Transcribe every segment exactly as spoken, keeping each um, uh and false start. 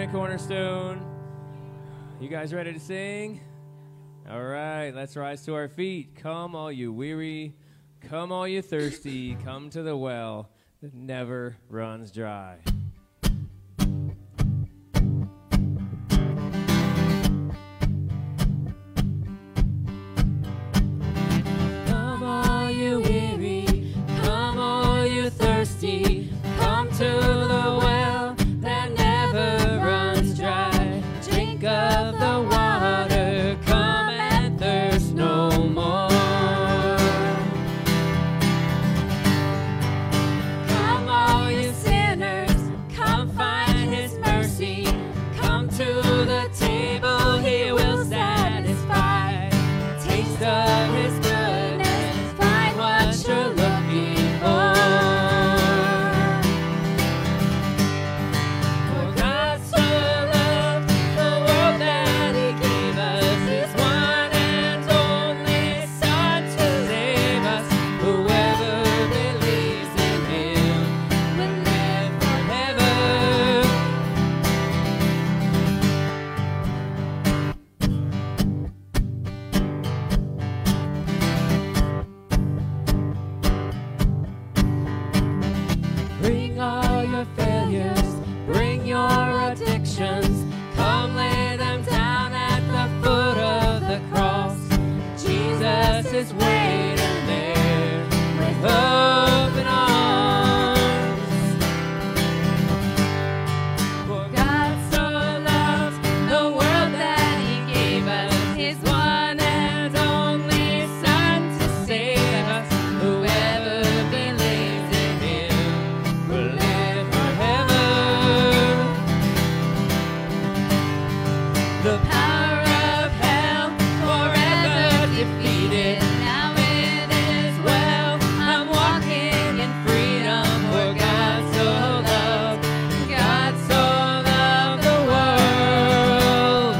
right, Cornerstone. You guys ready to sing? All right, let's rise to our feet. Come, all you weary. Come, all you thirsty. Come to the well that never runs dry. Come, all you weary. Come, all you thirsty. Come to the well that never runs dry. Drink of the water. Come and thirst no more. Come, all you sinners. Come find his mercy. Come to the table, he will satisfy. Taste of his goodness. Find what you're looking for. For God so loved the world that he gave us his one and only Son to save us. Whoever believes in him will live forever. Bring all your failures, bring your addictions. Come lay them down at the foot of the cross. Jesus is waiting there with open arms. For God so loved the world that he gave us his one and only Son to save us. Whoever believes in him will live forever. The power of hell forever defeated. Now it is well. I'm walking in freedom. For God so loved, God so loved the world.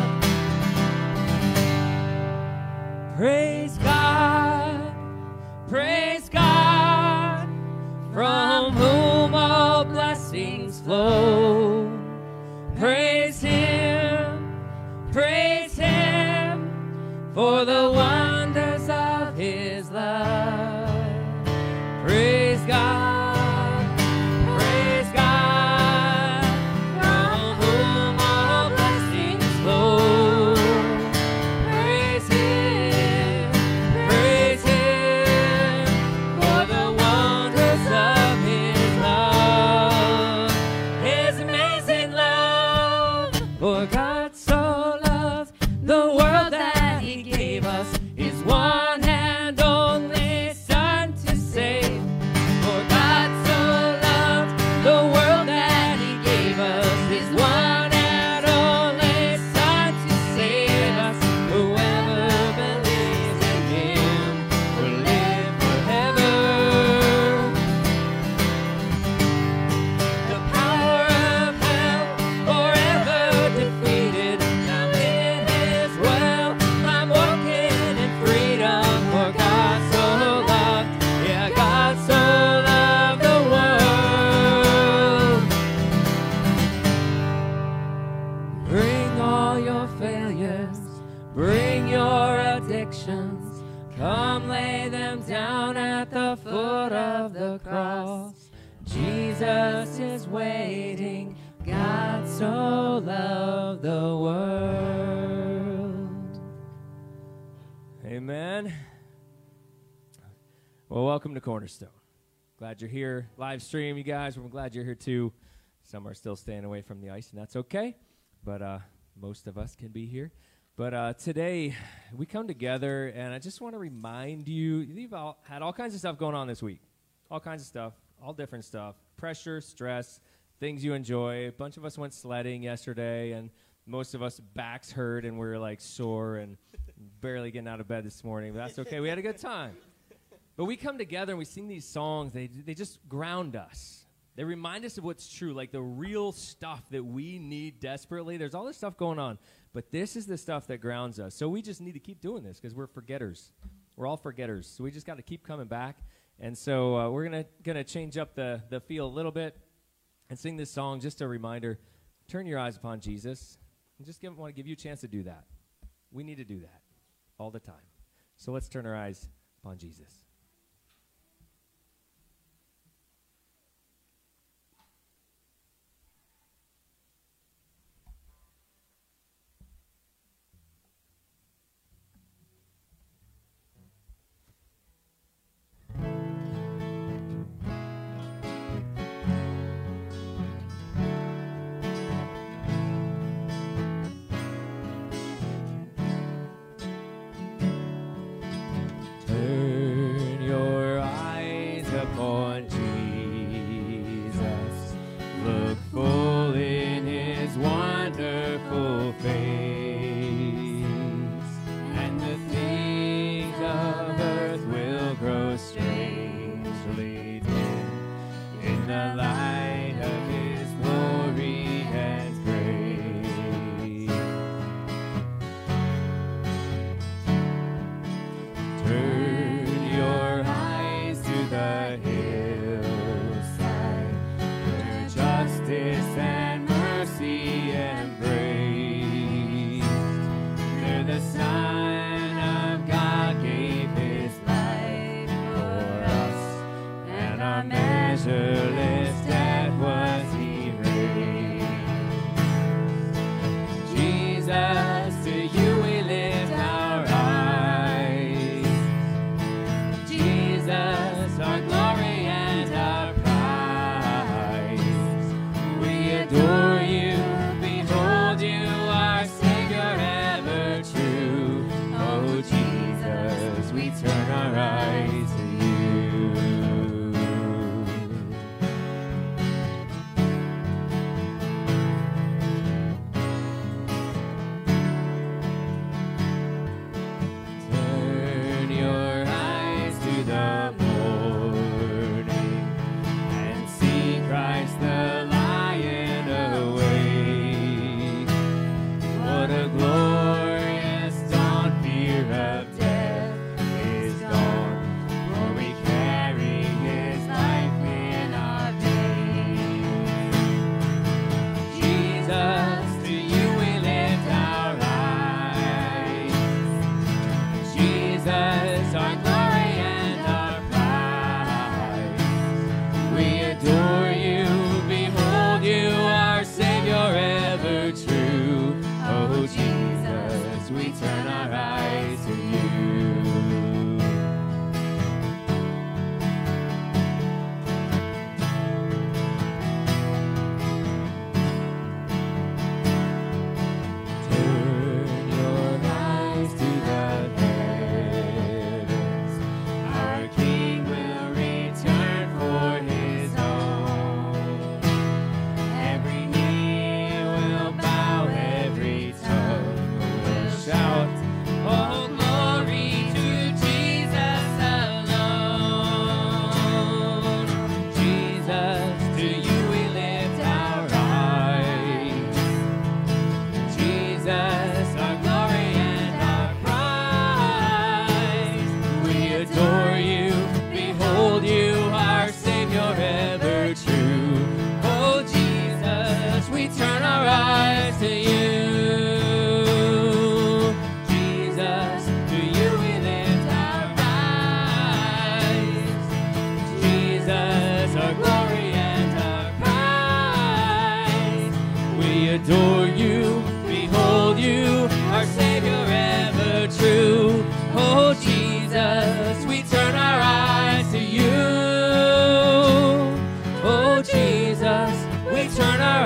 Praise God, praise God, from whom all blessings flow. Praise him, praise him, for the wonders of his love. Praise God, praise God, from whom all blessings flow. Praise him, praise him, for the wonders of his love. His amazing love. For God so loved the world that he gave us his one and only Son to save. For God so loved the world that he gave us his one and only Son to save us. Whoever believes in him will live forever. The power of hell forever defeated. Now in his well I'm walking in freedom. For God so loved, yeah, God so loved the world. Bring all your failures, bring your addictions. Come lay them down at the foot of the cross. Jesus is waiting. God so loved the world. Amen. Well, welcome to Cornerstone. Glad you're here. Live stream, you guys. We're glad you're here too. Some are still staying away from the ice, and that's okay. But uh, most of us can be here. But uh, today, we come together, and I just want to remind you, you've all had all kinds of stuff going on this week. All kinds of stuff, all different stuff. Pressure, stress, things you enjoy. A bunch of us went sledding yesterday, and most of us backs hurt, and we're like sore and barely getting out of bed this morning. But that's okay. We had a good time. But we come together, and we sing these songs. They, they just ground us. They remind us of what's true, like the real stuff that we need desperately. There's all this stuff going on, but this is the stuff that grounds us. So we just need to keep doing this because we're forgetters. We're all forgetters. So we just got to keep coming back. And so uh, we're gonna gonna change up the the feel a little bit and sing this song. Just a reminder, turn your eyes upon Jesus. And just give, want to give you a chance to do that. We need to do that all the time. So let's turn our eyes upon Jesus. Turn your eyes upon Jesus. Look full in his wonderful face, and the things of earth will grow strangely dim in the light of his glory and grace. Turn your eyes to the hillside, where justice and mercy embrace. There the Son of God gave his life for us, and our measureless debt was erased. Jesus, to you we lift our eyes. Jesus, our glory and our prize. We adore you, behold you, our Savior ever true. Oh Jesus, we turn our eyes to you. Turn your eyes to the morning and see Christ the Lion awake. What a glorious dawn, fear of death is gone, for we carry his life in our veins. Jesus, to you we lift our eyes. Jesus, our glory and our prize. We adore you, behold you, our Savior ever true. Oh Jesus, we turn our eyes to you. Turn your eyes to the heavens. Our King will return for his own. Every knee will bow, every tongue will shout, oh glory to Jesus alone. Jesus, to you we lift our eyes. Jesus, our glory and our prize. We adore you, behold you, our Savior ever true. Oh Jesus, we turn our eyes to you. Jesus, to you we lift our eyes. Jesus, our glory and our prize. We adore you, behold you, our Savior ever true. Oh Jesus, we turn our eyes to you. Oh Jesus, we turn our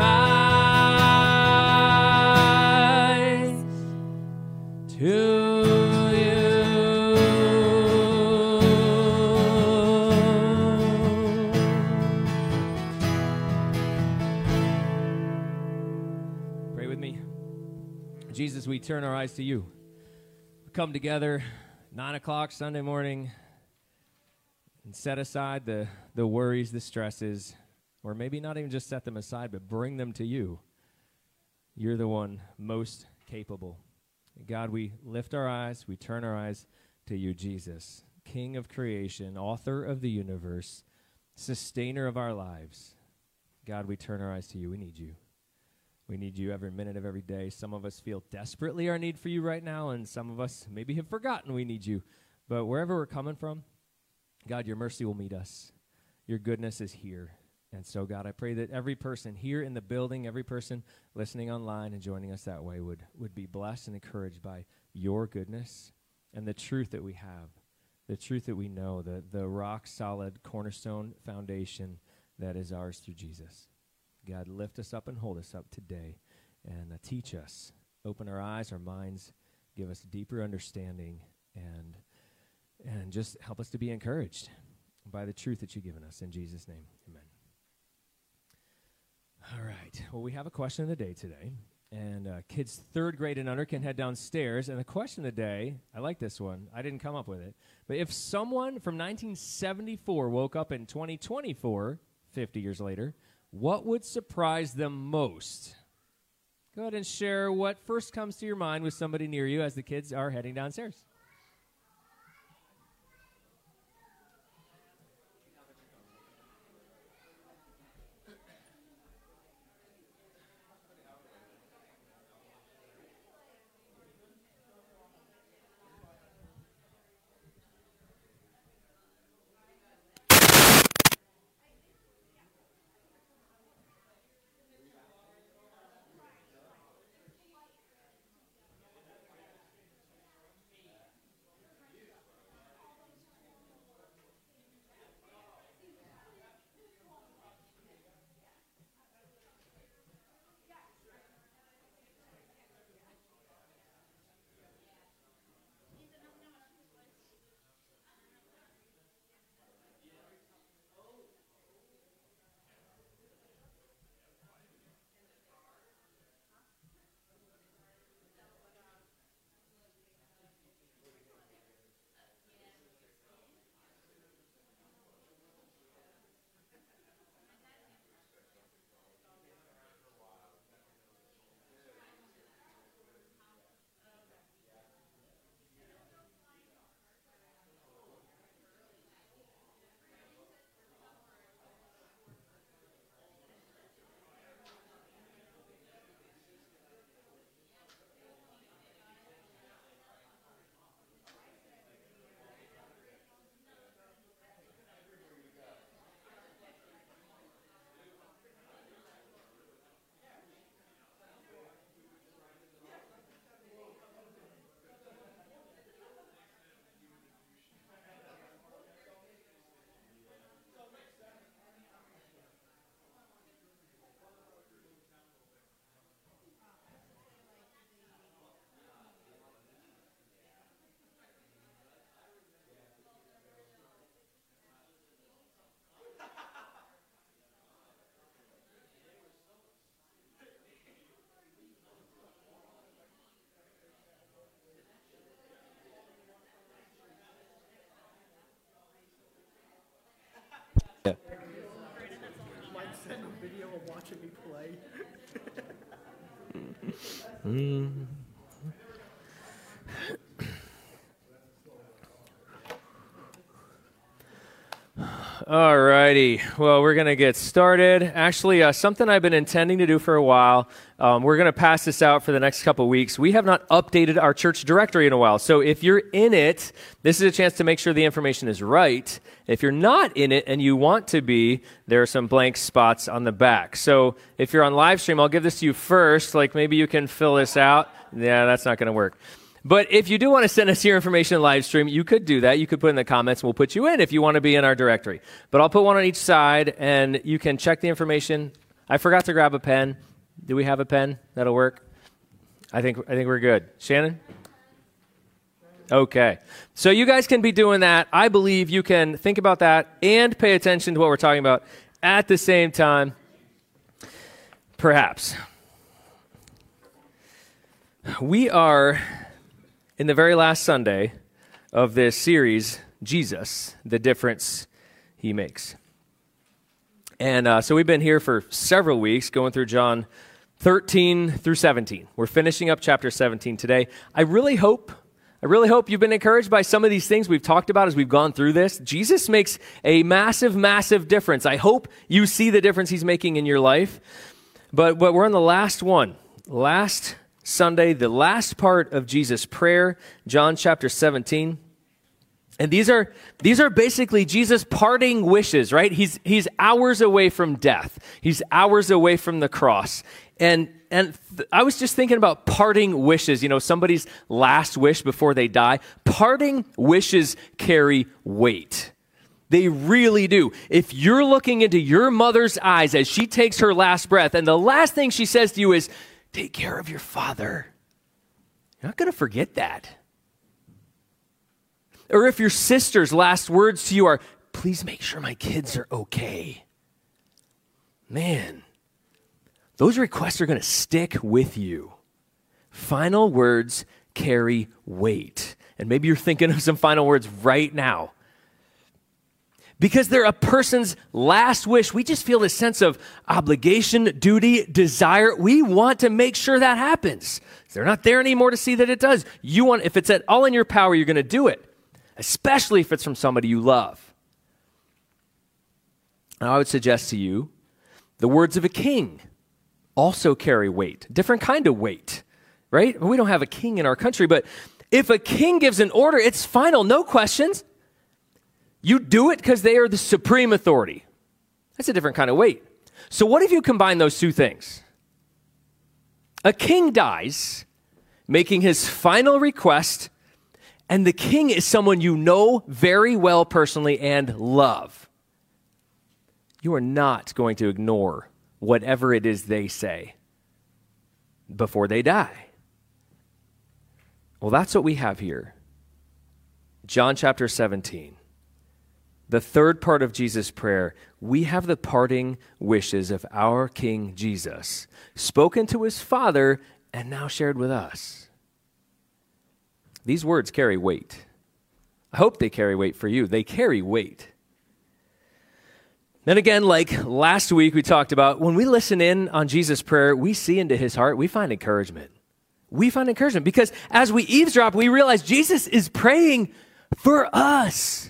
eyes to you. Pray with me. Jesus, we turn our eyes to you. We come together, nine o'clock Sunday morning, and set aside the, the worries, the stresses, or maybe not even just set them aside, but bring them to you. You're the one most capable. God, we lift our eyes, we turn our eyes to you, Jesus, King of creation, author of the universe, sustainer of our lives. God, we turn our eyes to you. We need you. We need you every minute of every day. Some of us feel desperately our need for you right now, and some of us maybe have forgotten we need you. But wherever we're coming from, God, your mercy will meet us. Your goodness is here. And so, God, I pray that every person here in the building, every person listening online and joining us that way would, would be blessed and encouraged by your goodness and the truth that we have, the truth that we know, the, the rock-solid cornerstone foundation that is ours through Jesus. God, lift us up and hold us up today and uh, teach us. Open our eyes, our minds, give us deeper understanding, and and just help us to be encouraged by the truth that you've given us. In Jesus' name, amen. All right. Well, we have a question of the day today, and uh, kids third grade and under can head downstairs. And the question of the day, I like this one. I didn't come up with it. But if someone from nineteen seventy-four woke up in twenty twenty-four, fifty years later, what would surprise them most? Go ahead and share what first comes to your mind with somebody near you as the kids are heading downstairs. Yeah. Might send a video of watching me play. mm. All righty. Well, we're going to get started. Actually, uh, something I've been intending to do for a while. Um, we're going to pass this out for the next couple weeks. We have not updated our church directory in a while. So if you're in it, this is a chance to make sure the information is right. If you're not in it and you want to be, there are some blank spots on the back. So if you're on live stream, I'll give this to you first. Like maybe you can fill this out. Yeah, that's not going to work. But if you do want to send us your information live stream, you could do that. You could put in the comments, and we'll put you in if you want to be in our directory. But I'll put one on each side, and you can check the information. I forgot to grab a pen. Do we have a pen? That'll work? I think I think we're good. Shannon? Okay. So you guys can be doing that. I believe you can think about that and pay attention to what we're talking about at the same time. Perhaps. We are in the very last Sunday of this series, Jesus, the Difference He Makes. And uh, so we've been here for several weeks going through John thirteen through seventeen. We're finishing up chapter seventeen today. I really hope, I really hope you've been encouraged by some of these things we've talked about as we've gone through this. Jesus makes a massive, massive difference. I hope you see the difference He's making in your life. But, but we're on the last one. Last Sunday, the last part of Jesus' prayer, John chapter seventeen. And these are these are basically Jesus' parting wishes, right? He's he's hours away from death. He's hours away from the cross. And and th- I was just thinking about parting wishes, you know, somebody's last wish before they die. Parting wishes carry weight. They really do. If you're looking into your mother's eyes as she takes her last breath, and the last thing she says to you is, take care of your father, you're not going to forget that. Or if your sister's last words to you are, please make sure my kids are okay. Man, those requests are going to stick with you. Final words carry weight. And maybe you're thinking of some final words right now. Because they're a person's last wish. We just feel this sense of obligation, duty, desire. We want to make sure that happens. They're not there anymore to see that it does. You want, if it's at all in your power, you're going to do it. Especially if it's from somebody you love. And I would suggest to you, the words of a king also carry weight. Different kind of weight, right? We don't have a king in our country, but if a king gives an order, it's final, no questions. You do it because they are the supreme authority. That's a different kind of weight. So what if you combine those two things? A king dies, making his final request, and the king is someone you know very well personally and love. You are not going to ignore whatever it is they say before they die. Well, that's what we have here. John chapter seventeen. The third part of Jesus' prayer, we have the parting wishes of our King Jesus, spoken to his Father and now shared with us. These words carry weight. I hope they carry weight for you. They carry weight. Then again, like last week we talked about, when we listen in on Jesus' prayer, we see into his heart, we find encouragement. We find encouragement because as we eavesdrop, we realize Jesus is praying for us.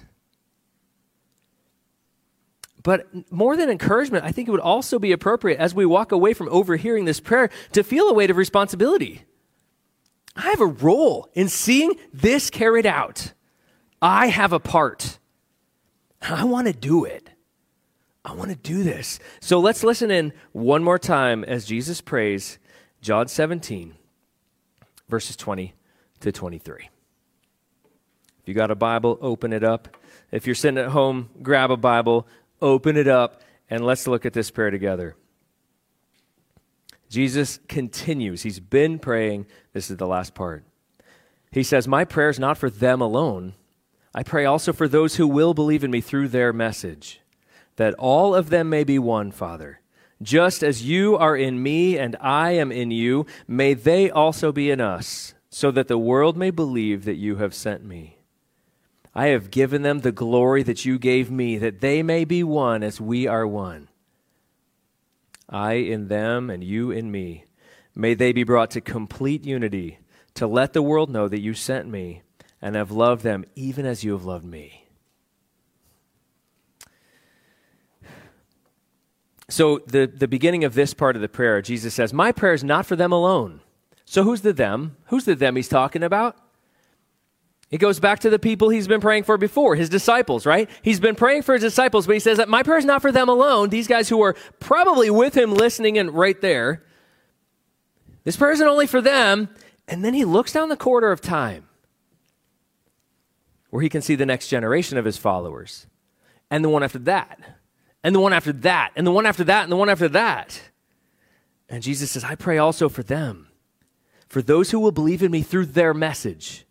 But more than encouragement, I think it would also be appropriate as we walk away from overhearing this prayer to feel a weight of responsibility. I have a role in seeing this carried out. I have a part. I want to do it. I want to do this. So let's listen in one more time as Jesus prays, John seventeen, verses twenty to twenty-three. If you got a Bible, open it up. If you're sitting at home, grab a Bible, open it up, and let's look at this prayer together. Jesus continues. He's been praying. This is the last part. He says, my prayer is not for them alone. I pray also for those who will believe in me through their message, that all of them may be one, Father. Just as you are in me and I am in you, may they also be in us, so that the world may believe that you have sent me. I have given them the glory that you gave me, that they may be one as we are one. I in them and you in me. May they be brought to complete unity, to let the world know that you sent me and have loved them even as you have loved me. So the, the beginning of this part of the prayer, Jesus says, my prayer is not for them alone. So who's the them? Who's the them he's talking about? It goes back to the people he's been praying for before, his disciples, right? He's been praying for his disciples, but he says that my prayer is not for them alone, these guys who are probably with him listening and right there. This prayer isn't only for them. And then he looks down the corridor of time where he can see the next generation of his followers and the one after that and the one after that and the one after that and the one after that. And Jesus says, I pray also for them, for those who will believe in me through their message.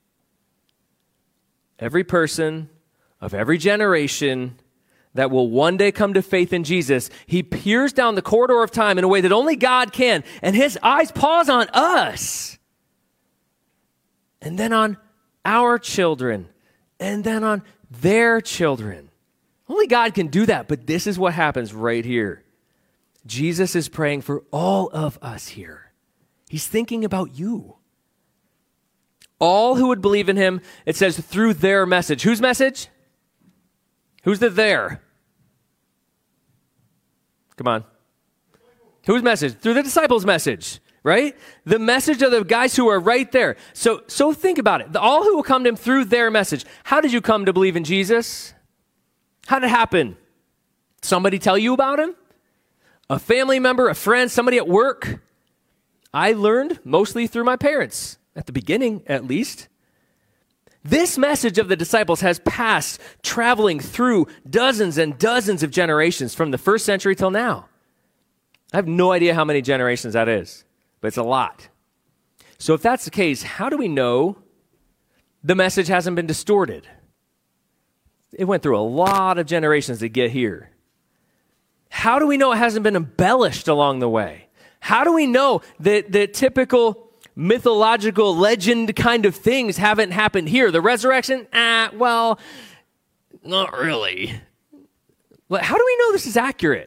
Every person of every generation that will one day come to faith in Jesus, he peers down the corridor of time in a way that only God can, and his eyes pause on us, and then on our children, and then on their children. Only God can do that, but this is what happens right here. Jesus is praying for all of us here. He's thinking about you. All who would believe in him, it says, through their message. Whose message? Who's the there? Come on. Whose message? Through the disciples' message, right? The message of the guys who are right there. So, so think about it. All who will come to him through their message. How did you come to believe in Jesus? How did it happen? Somebody tell you about him? A family member, a friend, somebody at work? I learned mostly through my parents, at the beginning at least. This message of the disciples has passed, traveling through dozens and dozens of generations from the first century till now. I have no idea how many generations that is, but it's a lot. So if that's the case, how do we know the message hasn't been distorted? It went through a lot of generations to get here. How do we know it hasn't been embellished along the way? How do we know that the typical mythological legend kind of things haven't happened here? The resurrection? Ah, well, not really. How do we know this is accurate?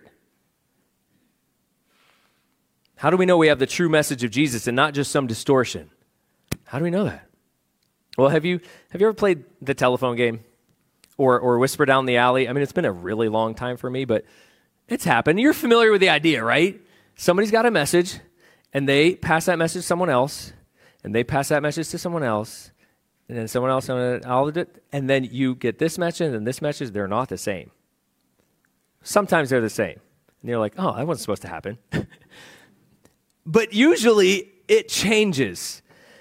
How do we know we have the true message of Jesus and not just some distortion? How do we know that? Well, have you have you ever played the telephone game or or Whisper Down the Alley? I mean, it's been a really long time for me, but it's happened. You're familiar with the idea, right? Somebody's got a message, and they pass that message to someone else, and they pass that message to someone else, and then someone else, and then you get this message and this message. They're not the same. Sometimes they're the same. And you're like, oh, that wasn't supposed to happen. But usually it changes.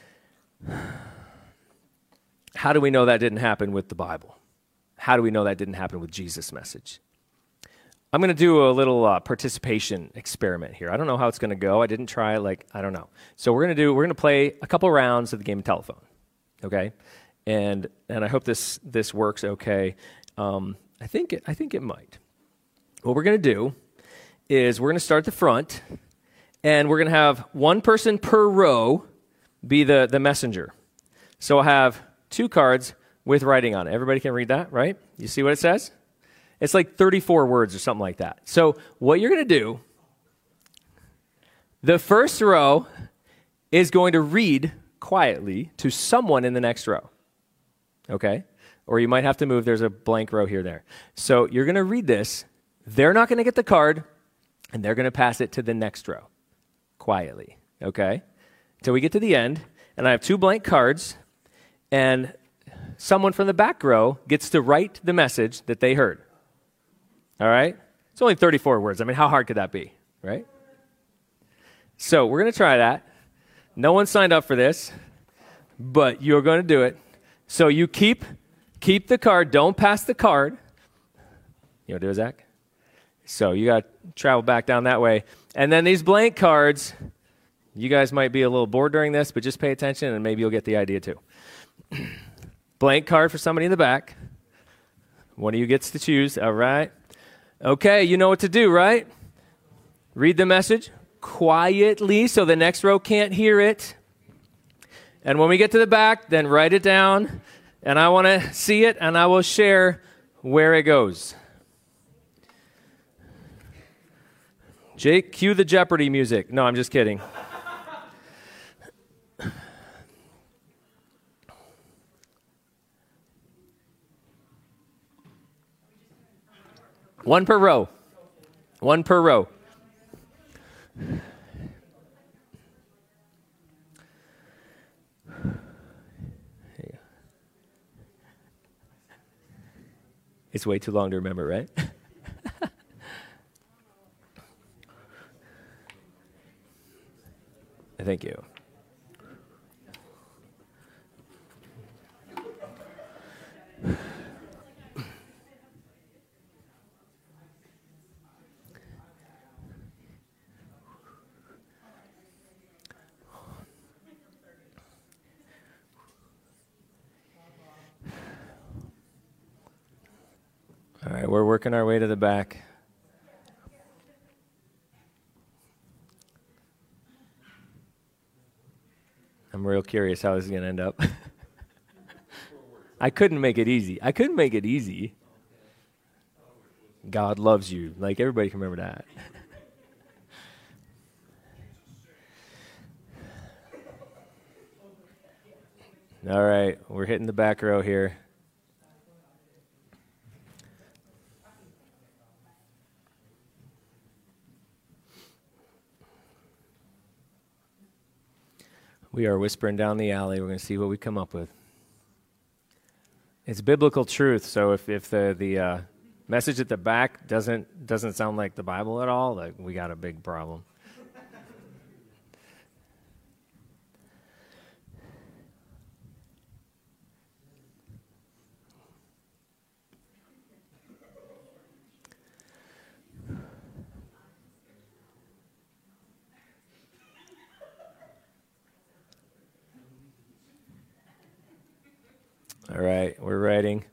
How do we know that didn't happen with the Bible? How do we know that didn't happen with Jesus' message? I'm going to do a little uh, participation experiment here. I don't know how it's going to go. I didn't try, like, I don't know. So we're going to do, we're going to play a couple rounds of the game of telephone, okay? And and I hope this this works okay. Um, I think it, I think it might. What we're going to do is we're going to start at the front, and we're going to have one person per row be the, the messenger. So I'll have two cards with writing on it. Everybody can read that, right? You see what it says? It's like thirty-four words or something like that. So what you're going to do, the first row is going to read quietly to someone in the next row, okay? Or you might have to move. There's a blank row here there. So you're going to read this. They're not going to get the card, and they're going to pass it to the next row quietly, okay? Until we get to the end, and I have two blank cards, and someone from the back row gets to write the message that they heard. All right? It's only thirty-four words. I mean, how hard could that be, right? So we're going to try that. No one signed up for this, but you're going to do it. So you keep keep the card. Don't pass the card. You want to do it, Zach? So you got to travel back down that way. And then these blank cards, you guys might be a little bored during this, but just pay attention, and maybe you'll get the idea too. Blank card for somebody in the back. One of you gets to choose. All right. Okay, you know what to do, right? Read the message quietly so the next row can't hear it. And when we get to the back, then write it down. And I want to see it, and I will share where it goes. Jake, cue the Jeopardy music. No, I'm just kidding. One per row. One per row. It's way too long to remember, right? Thank you. All right, we're working our way to the back. I'm real curious how this is going to end up. I couldn't make it easy. I couldn't make it easy. God loves you. Like, everybody can remember that. All right, we're hitting the back row here. We are whispering down the alley. We're going to see what we come up with. It's biblical truth, so if, if the, the uh, message at the back doesn't doesn't sound like the Bible at all, like we got a big problem. All right, we're writing.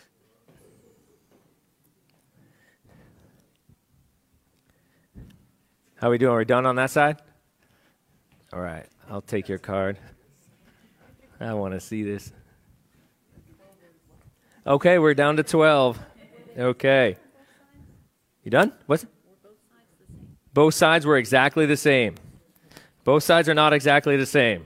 How we doing? Are we done on that side? All right, I'll take your card. I want to see this. Okay, we're down to twelve. Okay. You done? What's it? Both sides were exactly the same. Both sides are not exactly the same.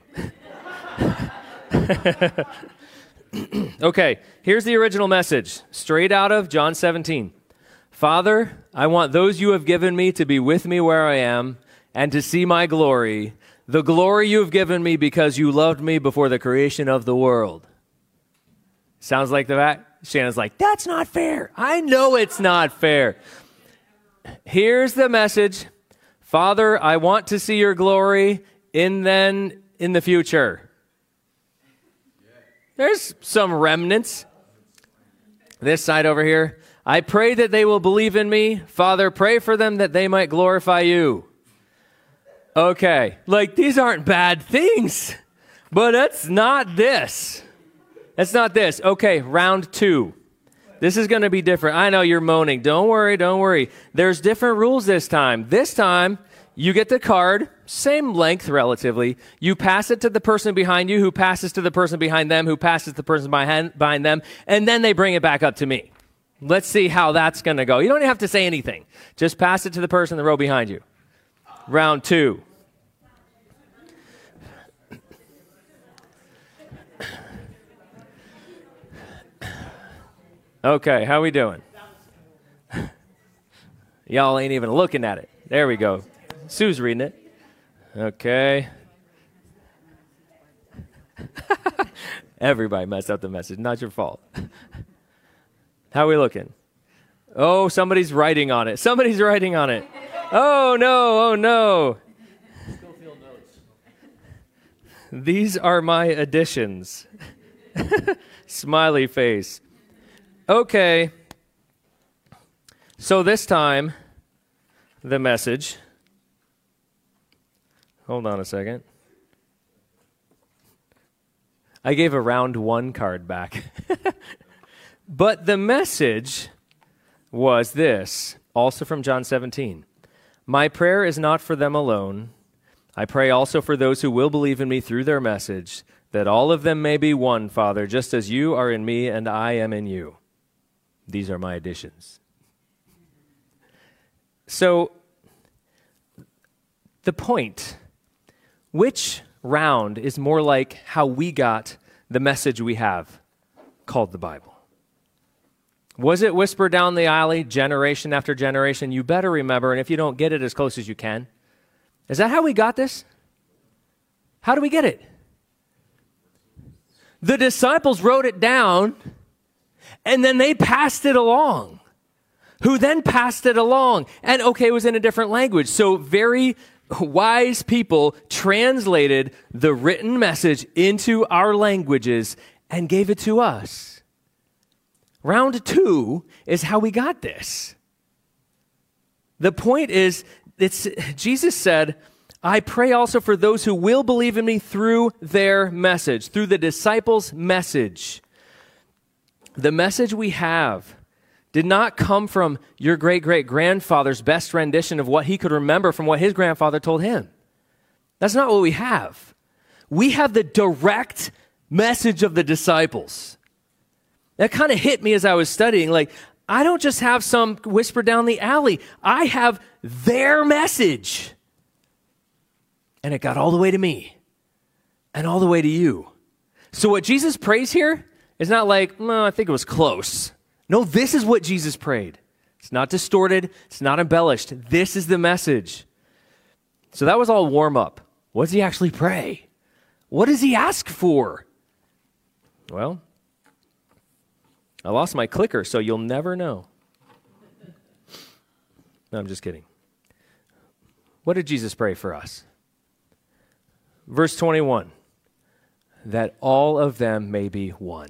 Okay, here's the original message, straight out of John seventeen. Father, I want those you have given me to be with me where I am and to see my glory, the glory you have given me because you loved me before the creation of the world. Sounds like the fact? Shannon's like, that's not fair. I know it's not fair. Here's the message. Father, I want to see your glory in then in the future. There's some remnants. This side over here. I pray that they will believe in me. Father, pray for them that they might glorify you. Okay, like these aren't bad things, but that's not this. That's not this. Okay, round two. This is going to be different. I know you're moaning. Don't worry, don't worry. There's different rules this time. This time, you get the card, same length relatively. You pass it to the person behind you, who passes to the person behind them, who passes to the person behind, behind them, and then they bring it back up to me. Let's see how that's going to go. You don't even have to say anything. Just pass it to the person in the row behind you. Round two. Okay, how we doing? Y'all ain't even looking at it. There we go. Sue's reading it. Okay. Everybody messed up the message. Not your fault. How are we looking? Oh, somebody's writing on it. Somebody's writing on it. Oh, no. Oh, no. These are my additions. Smiley face. Okay. So this time, the message. Hold on a second. I gave a round one card back. But the message was this, also from John seventeen. My prayer is not for them alone. I pray also for those who will believe in me through their message, that all of them may be one, Father, just as you are in me and I am in you. These are my additions. So, the point, which round is more like how we got the message we have called the Bible? Was it whispered down the alley generation after generation? You better remember, and if you don't, get it as close as you can. Is that how we got this? How do we get it? The disciples wrote it down, and then they passed it along. Who then passed it along? And okay, it was in a different language. So very wise people translated the written message into our languages and gave it to us. Round two is how we got this. The point is, it's Jesus said, I pray also for those who will believe in me through their message, through the disciples' message. The message we have did not come from your great-great-grandfather's best rendition of what he could remember from what his grandfather told him. That's not what we have. We have the direct message of the disciples. That kind of hit me as I was studying. Like, I don't just have some whisper down the alley. I have their message. And it got all the way to me and all the way to you. So what Jesus prays here is not like, no, I think it was close. No, this is what Jesus prayed. It's not distorted. It's not embellished. This is the message. So that was all warm up. What does he actually pray? What does he ask for? Well, I lost my clicker, so you'll never know. No, I'm just kidding. What did Jesus pray for us? Verse twenty-one, that all of them may be one.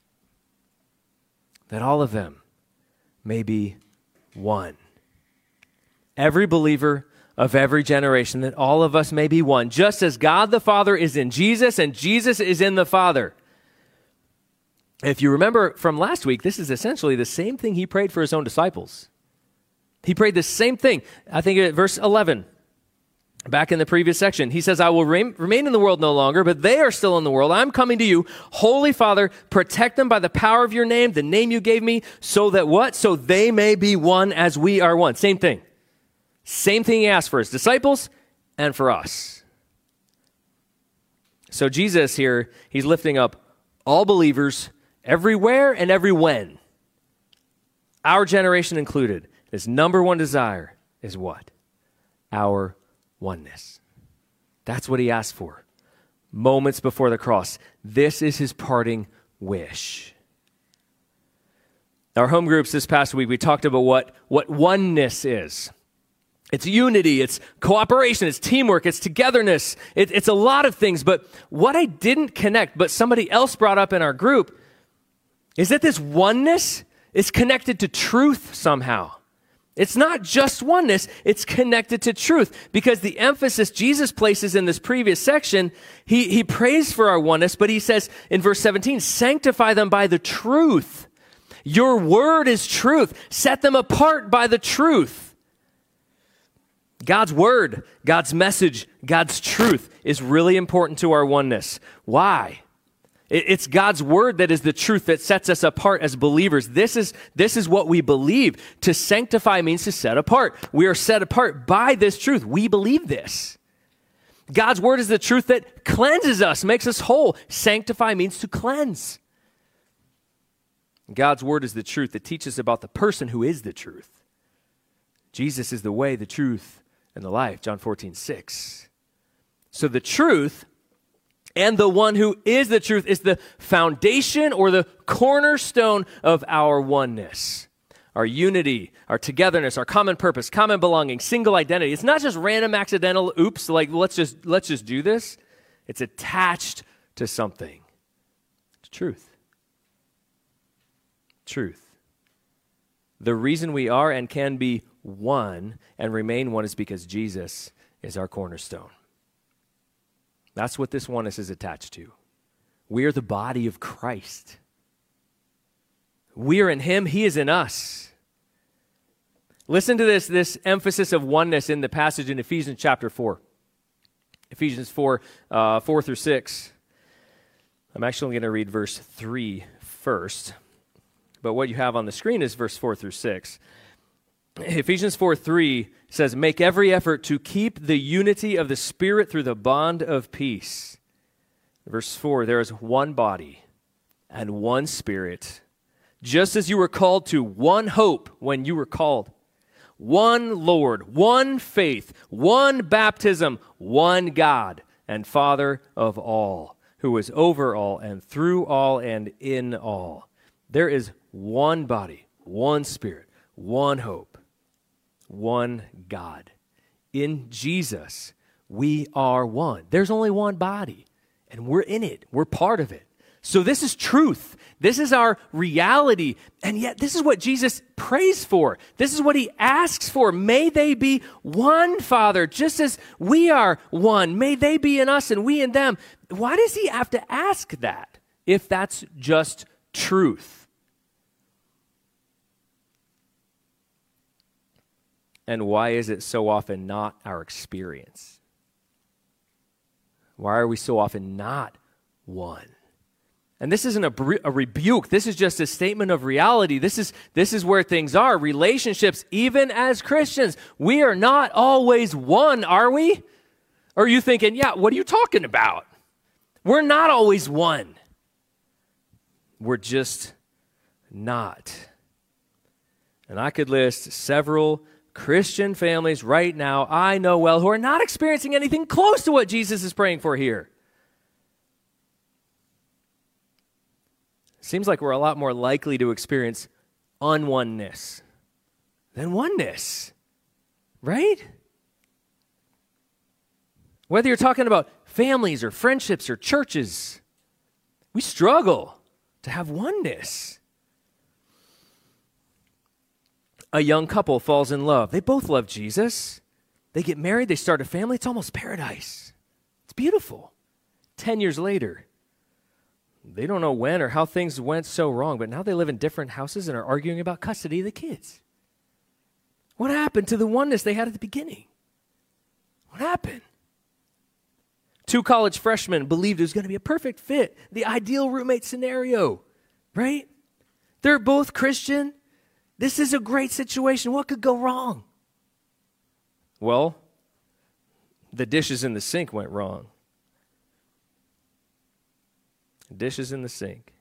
That all of them may be one. Every believer of every generation, that all of us may be one, just as God the Father is in Jesus and Jesus is in the Father. If you remember from last week, this is essentially the same thing he prayed for his own disciples. He prayed the same thing. I think at verse eleven, back in the previous section, he says, I will re- remain in the world no longer, but they are still in the world. I'm coming to you. Holy Father, protect them by the power of your name, the name you gave me, so that what? So they may be one as we are one. Same thing. Same thing he asked for his disciples and for us. So Jesus here, he's lifting up all believers everywhere and every when. Our generation included. His number one desire is what? Our oneness. That's what he asked for. Moments before the cross. This is his parting wish. Our home groups this past week, we talked about what, what oneness is. It's unity, it's cooperation, it's teamwork, it's togetherness. It, it's a lot of things. But what I didn't connect, but somebody else brought up in our group, is that this oneness is connected to truth somehow. It's not just oneness, it's connected to truth. Because the emphasis Jesus places in this previous section, he, he prays for our oneness, but he says in verse seventeen, sanctify them by the truth. Your word is truth. Set them apart by the truth. God's word, God's message, God's truth is really important to our oneness. Why? It's God's word that is the truth that sets us apart as believers. This is, this is what we believe. To sanctify means to set apart. We are set apart by this truth. We believe this. God's word is the truth that cleanses us, makes us whole. Sanctify means to cleanse. God's word is the truth that teaches about the person who is the truth. Jesus is the way, the truth, and the life. John fourteen six. So the truth and the one who is the truth is the foundation or the cornerstone of our oneness, our unity, our togetherness, our common purpose, common belonging, single identity. It's not just random, accidental, oops, like let's just let's just do this. It's attached to something. It's truth. Truth. The reason we are and can be one and remain one is because Jesus is our cornerstone. That's what this oneness is attached to. We are the body of Christ. We are in him, he is in us. Listen to this, this emphasis of oneness in the passage in Ephesians chapter four. Ephesians four, uh, four through six. I'm actually going to read verse three first. But what you have on the screen is verse four through six. Ephesians four three says, make every effort to keep the unity of the Spirit through the bond of peace. Verse four, there is one body and one Spirit, just as you were called to one hope when you were called. One Lord, one faith, one baptism, one God and Father of all, who is over all and through all and in all. There is one body, one Spirit, one hope. One God. In Jesus, we are one. There's only one body, and we're in it. We're part of it. So this is truth. This is our reality, and yet this is what Jesus prays for. This is what he asks for. May they be one, Father, just as we are one. May they be in us and we in them. Why does he have to ask that if that's just truth? And why is it so often not our experience? Why are we so often not one? And this isn't a, a rebuke. This is just a statement of reality. This is, this is where things are. Relationships, even as Christians, we are not always one, are we? Or are you thinking, yeah, what are you talking about? We're not always one. We're just not. And I could list several Christian families right now I know well who are not experiencing anything close to what Jesus is praying for here. seems like we're a lot more likely to experience unoneness than oneness, right? Whether you're talking about families or friendships or churches, we struggle to have oneness. A young couple falls in love. They both love Jesus. They get married. They start a family. It's almost paradise. It's beautiful. Ten years later, they don't know when or how things went so wrong, but now they live in different houses and are arguing about custody of the kids. What happened to the oneness they had at the beginning? What happened? Two college freshmen believed it was going to be a perfect fit, the ideal roommate scenario, right? They're both Christian. This is a great situation. What could go wrong? Well, the dishes in the sink went wrong. Dishes in the sink.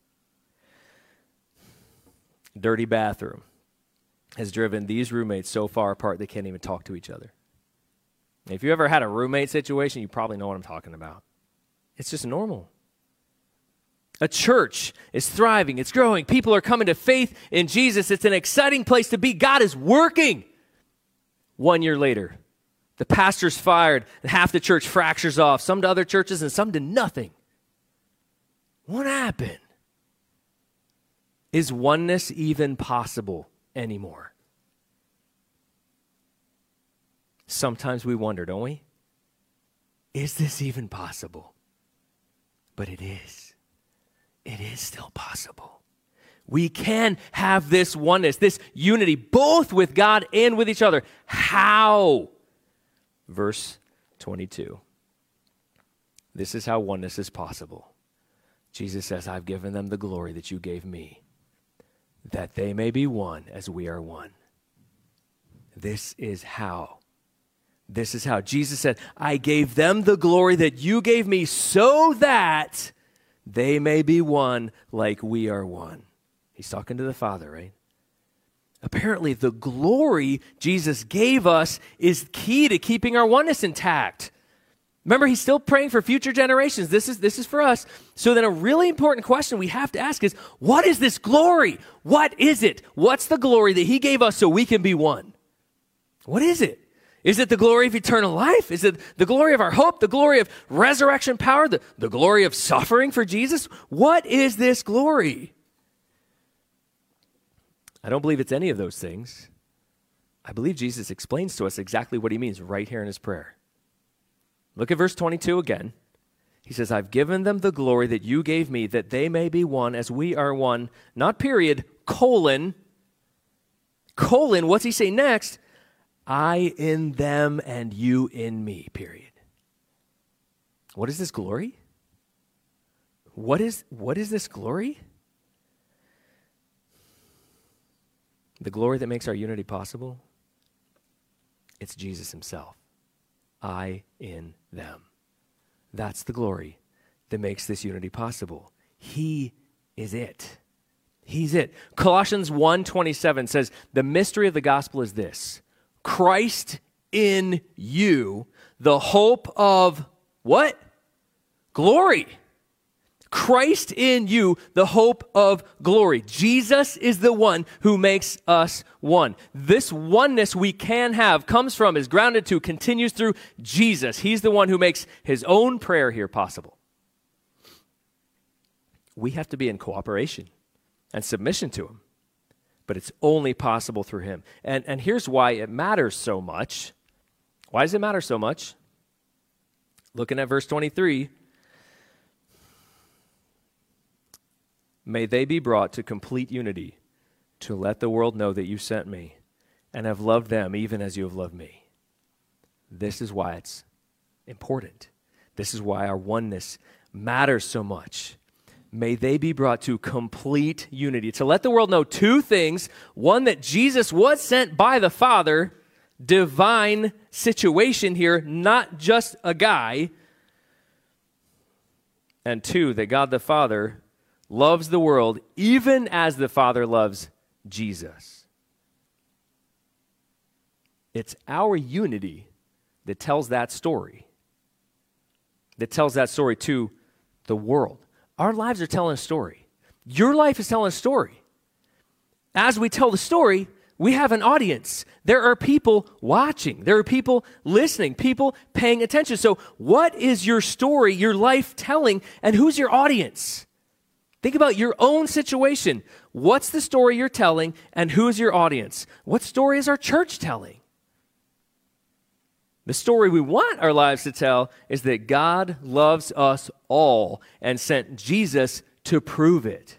Dirty bathroom has driven these roommates so far apart they can't even talk to each other. If you ever had a roommate situation, you probably know what I'm talking about. It's just normal. A church is thriving. It's growing. People are coming to faith in Jesus. It's an exciting place to be. God is working. One year later, the pastor's fired, and half the church fractures off, some to other churches and some to nothing. What happened? Is oneness even possible anymore? Sometimes we wonder, don't we? Is this even possible? But it is. It is still possible. We can have this oneness, this unity, both with God and with each other. How? Verse twenty-two. This is how oneness is possible. Jesus says, I've given them the glory that you gave me, that they may be one as we are one. This is how. This is how. Jesus said, I gave them the glory that you gave me so that they may be one like we are one. He's talking to the Father, right? Apparently, the glory Jesus gave us is key to keeping our oneness intact. Remember, he's still praying for future generations. This is, this is for us. So then a really important question we have to ask is, what is this glory? What is it? What's the glory that he gave us so we can be one? What is it? Is it the glory of eternal life? Is it the glory of our hope? The glory of resurrection power? The, the glory of suffering for Jesus? What is this glory? I don't believe it's any of those things. I believe Jesus explains to us exactly what he means right here in his prayer. Look at verse twenty-two again. He says, I've given them the glory that you gave me, that they may be one as we are one. Not period, colon. Colon, what's he say next? I in them and you in me, period. What is this glory? What is, what is this glory? The glory that makes our unity possible? It's Jesus himself. I in them. That's the glory that makes this unity possible. He is it. He's it. Colossians one twenty-seven says, the mystery of the gospel is this: Christ in you, the hope of what? Glory. Christ in you, the hope of glory. Jesus is the one who makes us one. This oneness we can have comes from, is grounded to, continues through Jesus. He's the one who makes his own prayer here possible. We have to be in cooperation and submission to him, but it's only possible through him. And, and here's why it matters so much. Why does it matter so much? Looking at verse twenty-three, may they be brought to complete unity, to let the world know that you sent me and have loved them even as you have loved me. This is why it's important. This is why our oneness matters so much. May they be brought to complete unity, to let the world know two things. One, that Jesus was sent by the Father, divine situation here, not just a guy. And two, that God the Father loves the world even as the Father loves Jesus. It's our unity that tells that story, that tells that story to the world. Our lives are telling a story. Your life is telling a story. As we tell the story, we have an audience. There are people watching. There are people listening, people paying attention. So what is your story, your life telling, and who's your audience? Think about your own situation. What's the story you're telling, and who's your audience? What story is our church telling? The story we want our lives to tell is that God loves us all and sent Jesus to prove it.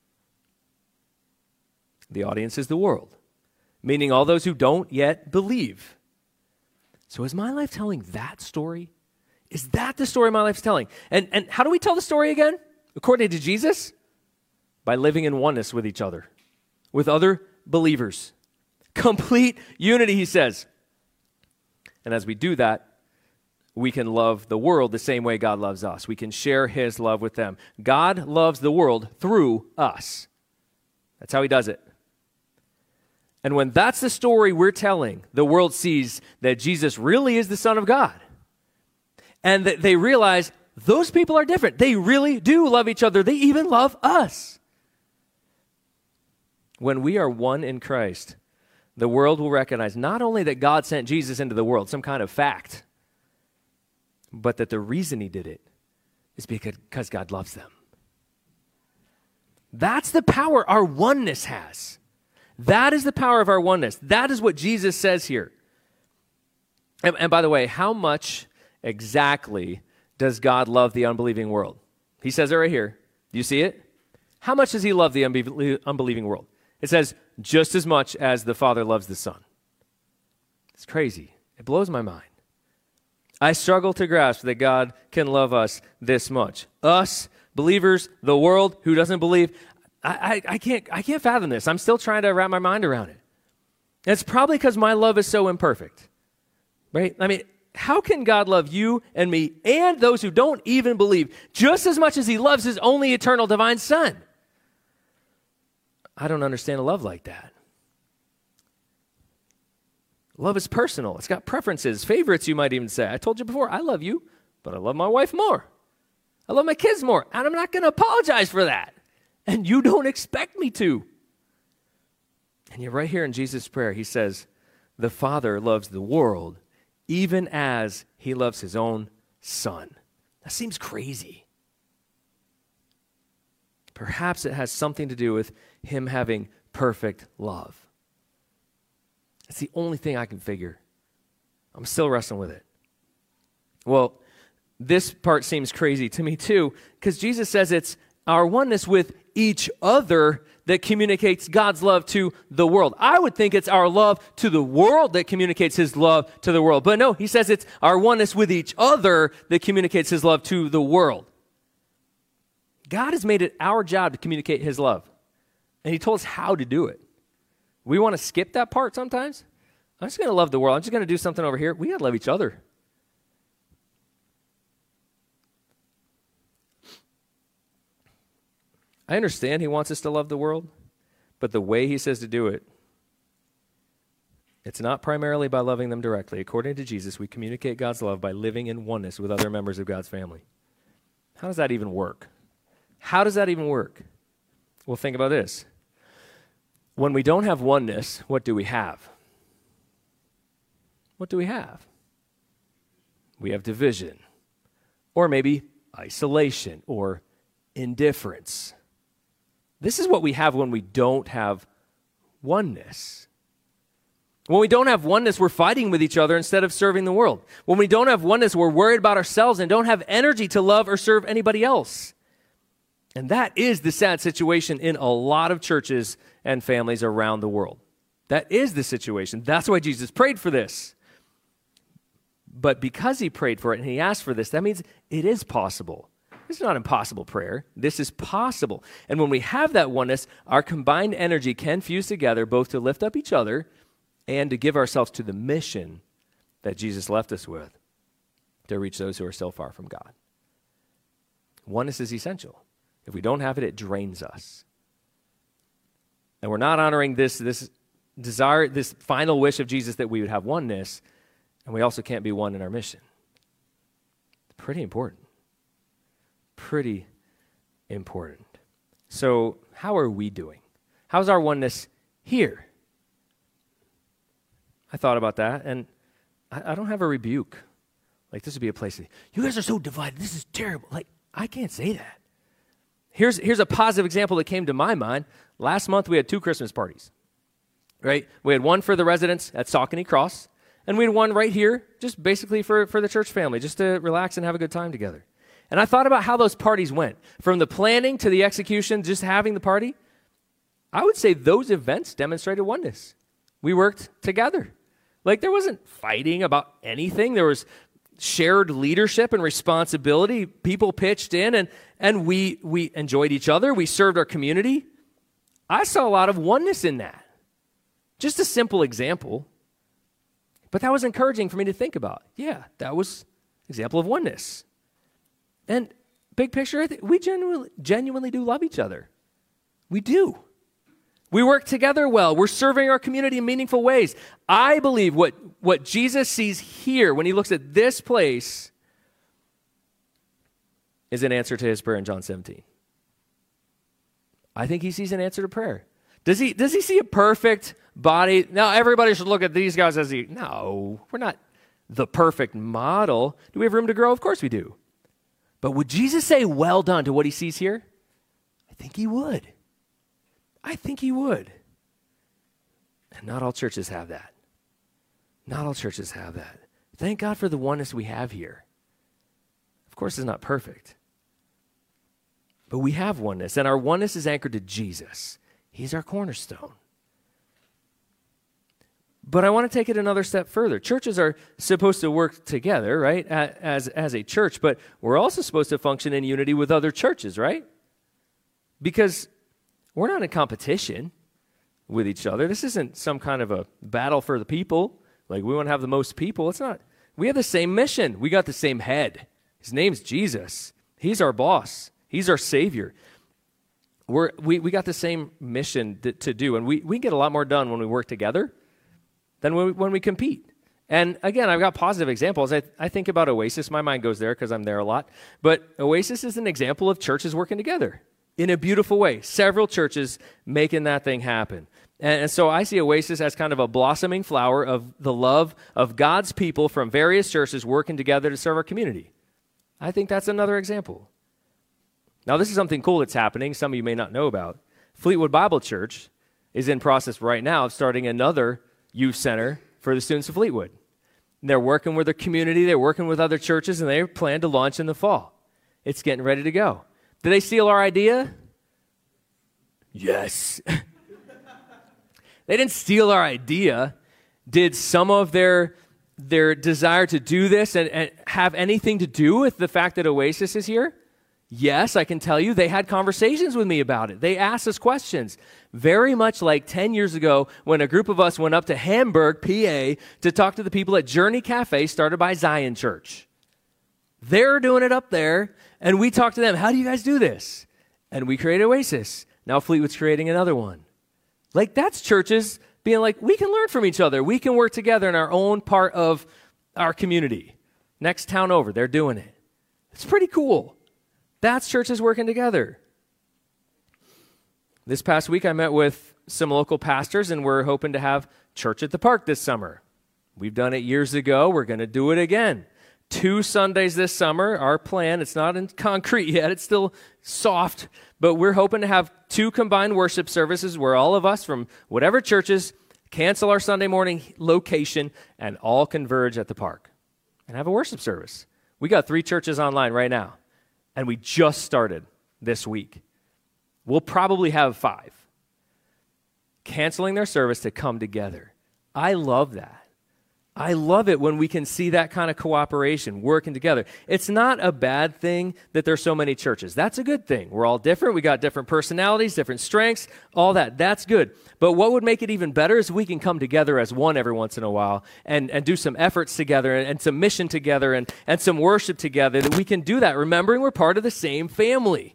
The audience is the world, meaning all those who don't yet believe. So is my life telling that story? Is that the story my life's telling? And, and how do we tell the story again? According to Jesus? By living in oneness with each other, with other believers. Complete unity, he says. And as we do that, we can love the world the same way God loves us. We can share his love with them. God loves the world through us. That's how he does it. And when that's the story we're telling, the world sees that Jesus really is the Son of God. And that they realize those people are different. They really do love each other. They even love us. When we are one in Christ, the world will recognize not only that God sent Jesus into the world, some kind of fact, but that the reason he did it is because God loves them. That's the power our oneness has. That is the power of our oneness. That is what Jesus says here. And, and by the way, how much exactly does God love the unbelieving world? He says it right here. Do you see it? How much does he love the unbe- unbelieving world? It says, just as much as the Father loves the Son. It's crazy. It blows my mind. I struggle to grasp that God can love us this much. Us, believers, the world who doesn't believe, I, I, I can't I can't fathom this. I'm still trying to wrap my mind around it. And it's probably because my love is so imperfect, right? I mean, how can God love you and me and those who don't even believe just as much as he loves his only eternal divine Son? I don't understand a love like that. Love is personal. It's got preferences, favorites, you might even say. I told you before, I love you, but I love my wife more. I love my kids more, and I'm not going to apologize for that. And you don't expect me to. And yet right here in Jesus' prayer, he says, the Father loves the world even as he loves his own Son. That seems crazy. Perhaps it has something to do with him having perfect love. It's the only thing I can figure. I'm still wrestling with it. Well, this part seems crazy to me too, because Jesus says it's our oneness with each other that communicates God's love to the world. I would think it's our love to the world that communicates his love to the world. But no, he says it's our oneness with each other that communicates his love to the world. God has made it our job to communicate his love. And he told us how to do it. We want to skip that part sometimes. I'm just going to love the world. I'm just going to do something over here. We got to love each other. I understand he wants us to love the world, but the way he says to do it, it's not primarily by loving them directly. According to Jesus, we communicate God's love by living in oneness with other members of God's family. How does that even work? How does that even work? Well, think about this. When we don't have oneness, what do we have? What do we have? We have division, or maybe isolation, or indifference. This is what we have when we don't have oneness. When we don't have oneness, we're fighting with each other instead of serving the world. When we don't have oneness, we're worried about ourselves and don't have energy to love or serve anybody else. And that is the sad situation in a lot of churches and families around the world. That is the situation. That's why Jesus prayed for this. But because he prayed for it and he asked for this, that means it is possible. This is not impossible prayer. This is possible. And when we have that oneness, our combined energy can fuse together both to lift up each other and to give ourselves to the mission that Jesus left us with, to reach those who are so far from God. Oneness is essential. If we don't have it, it drains us. And we're not honoring this, this desire, this final wish of Jesus that we would have oneness, and we also can't be one in our mission. Pretty important. Pretty important. So how are we doing? How's our oneness here? I thought about that, and I, I don't have a rebuke. Like, this would be a place, that, you guys are so divided. This is terrible. Like, I can't say that. Here's, here's a positive example that came to my mind. Last month, we had two Christmas parties, right? We had one for the residents at Saucony Cross, and we had one right here, just basically for, for the church family, just to relax and have a good time together. And I thought about how those parties went. From the planning to the execution, just having the party, I would say those events demonstrated oneness. We worked together. Like, there wasn't fighting about anything. There was shared leadership and responsibility. People pitched in, and, and we, we enjoyed each other. We served our community. I saw a lot of oneness in that. Just a simple example. But that was encouraging for me to think about. Yeah, that was an example of oneness. And big picture, I think we genuinely, genuinely do love each other. We do. We work together well. We're serving our community in meaningful ways. I believe what, what Jesus sees here when he looks at this place is an answer to his prayer in John seventeen. I think he sees an answer to prayer. Does he, does he see a perfect body? Now, everybody should look at these guys as he, no, we're not the perfect model. Do we have room to grow? Of course we do. But would Jesus say, well done, to what he sees here? I think he would. I think he would. And not all churches have that. Not all churches have that. Thank God for the oneness we have here. Of course, it's not perfect. But we have oneness, and our oneness is anchored to Jesus. He's our cornerstone. But I want to take it another step further. Churches are supposed to work together, right, as, as a church, but we're also supposed to function in unity with other churches, right? Because we're not in competition with each other. This isn't some kind of a battle for the people. Like, we want to have the most people. It's not. We have the same mission. We got the same head. His name's Jesus. He's our boss. He's our Savior. We're, we, we got the same mission to, to do, and we, we get a lot more done when we work together than when we, when we compete. And again, I've got positive examples. I, I think about Oasis. My mind goes there because I'm there a lot. But Oasis is an example of churches working together in a beautiful way. Several churches making that thing happen. And, and so I see Oasis as kind of a blossoming flower of the love of God's people from various churches working together to serve our community. I think that's another example. Now, this is something cool that's happening. Some of you may not know about. Fleetwood Bible Church is in process right now of starting another youth center for the students of Fleetwood. And they're working with their community. They're working with other churches, and they plan to launch in the fall. It's getting ready to go. Did they steal our idea? Yes. They didn't steal our idea. Did some of their, their desire to do this and, and have anything to do with the fact that Oasis is here? Yes, I can tell you. They had conversations with me about it. They asked us questions. Very much like ten years ago when a group of us went up to Hamburg, P A, to talk to the people at Journey Cafe started by Zion Church. They're doing it up there, and we talked to them. How do you guys do this? And we created Oasis. Now Fleetwood's creating another one. Like, that's churches being like, we can learn from each other. We can work together in our own part of our community. Next town over, they're doing it. It's pretty cool. That's churches working together. This past week, I met with some local pastors, and we're hoping to have church at the park this summer. We've done it years ago. We're going to do it again. Two Sundays this summer, our plan. It's not in concrete yet. It's still soft. But we're hoping to have two combined worship services where all of us from whatever churches cancel our Sunday morning location and all converge at the park and have a worship service. We got three churches online right now, and we just started this week. We'll probably have five canceling their service to come together. I love that. I love it when we can see that kind of cooperation, working together. It's not a bad thing that there's so many churches. That's a good thing. We're all different. We got different personalities, different strengths, all that. That's good. But what would make it even better is we can come together as one every once in a while and, and do some efforts together and, and some mission together and, and some worship together, that we can do that, remembering we're part of the same family.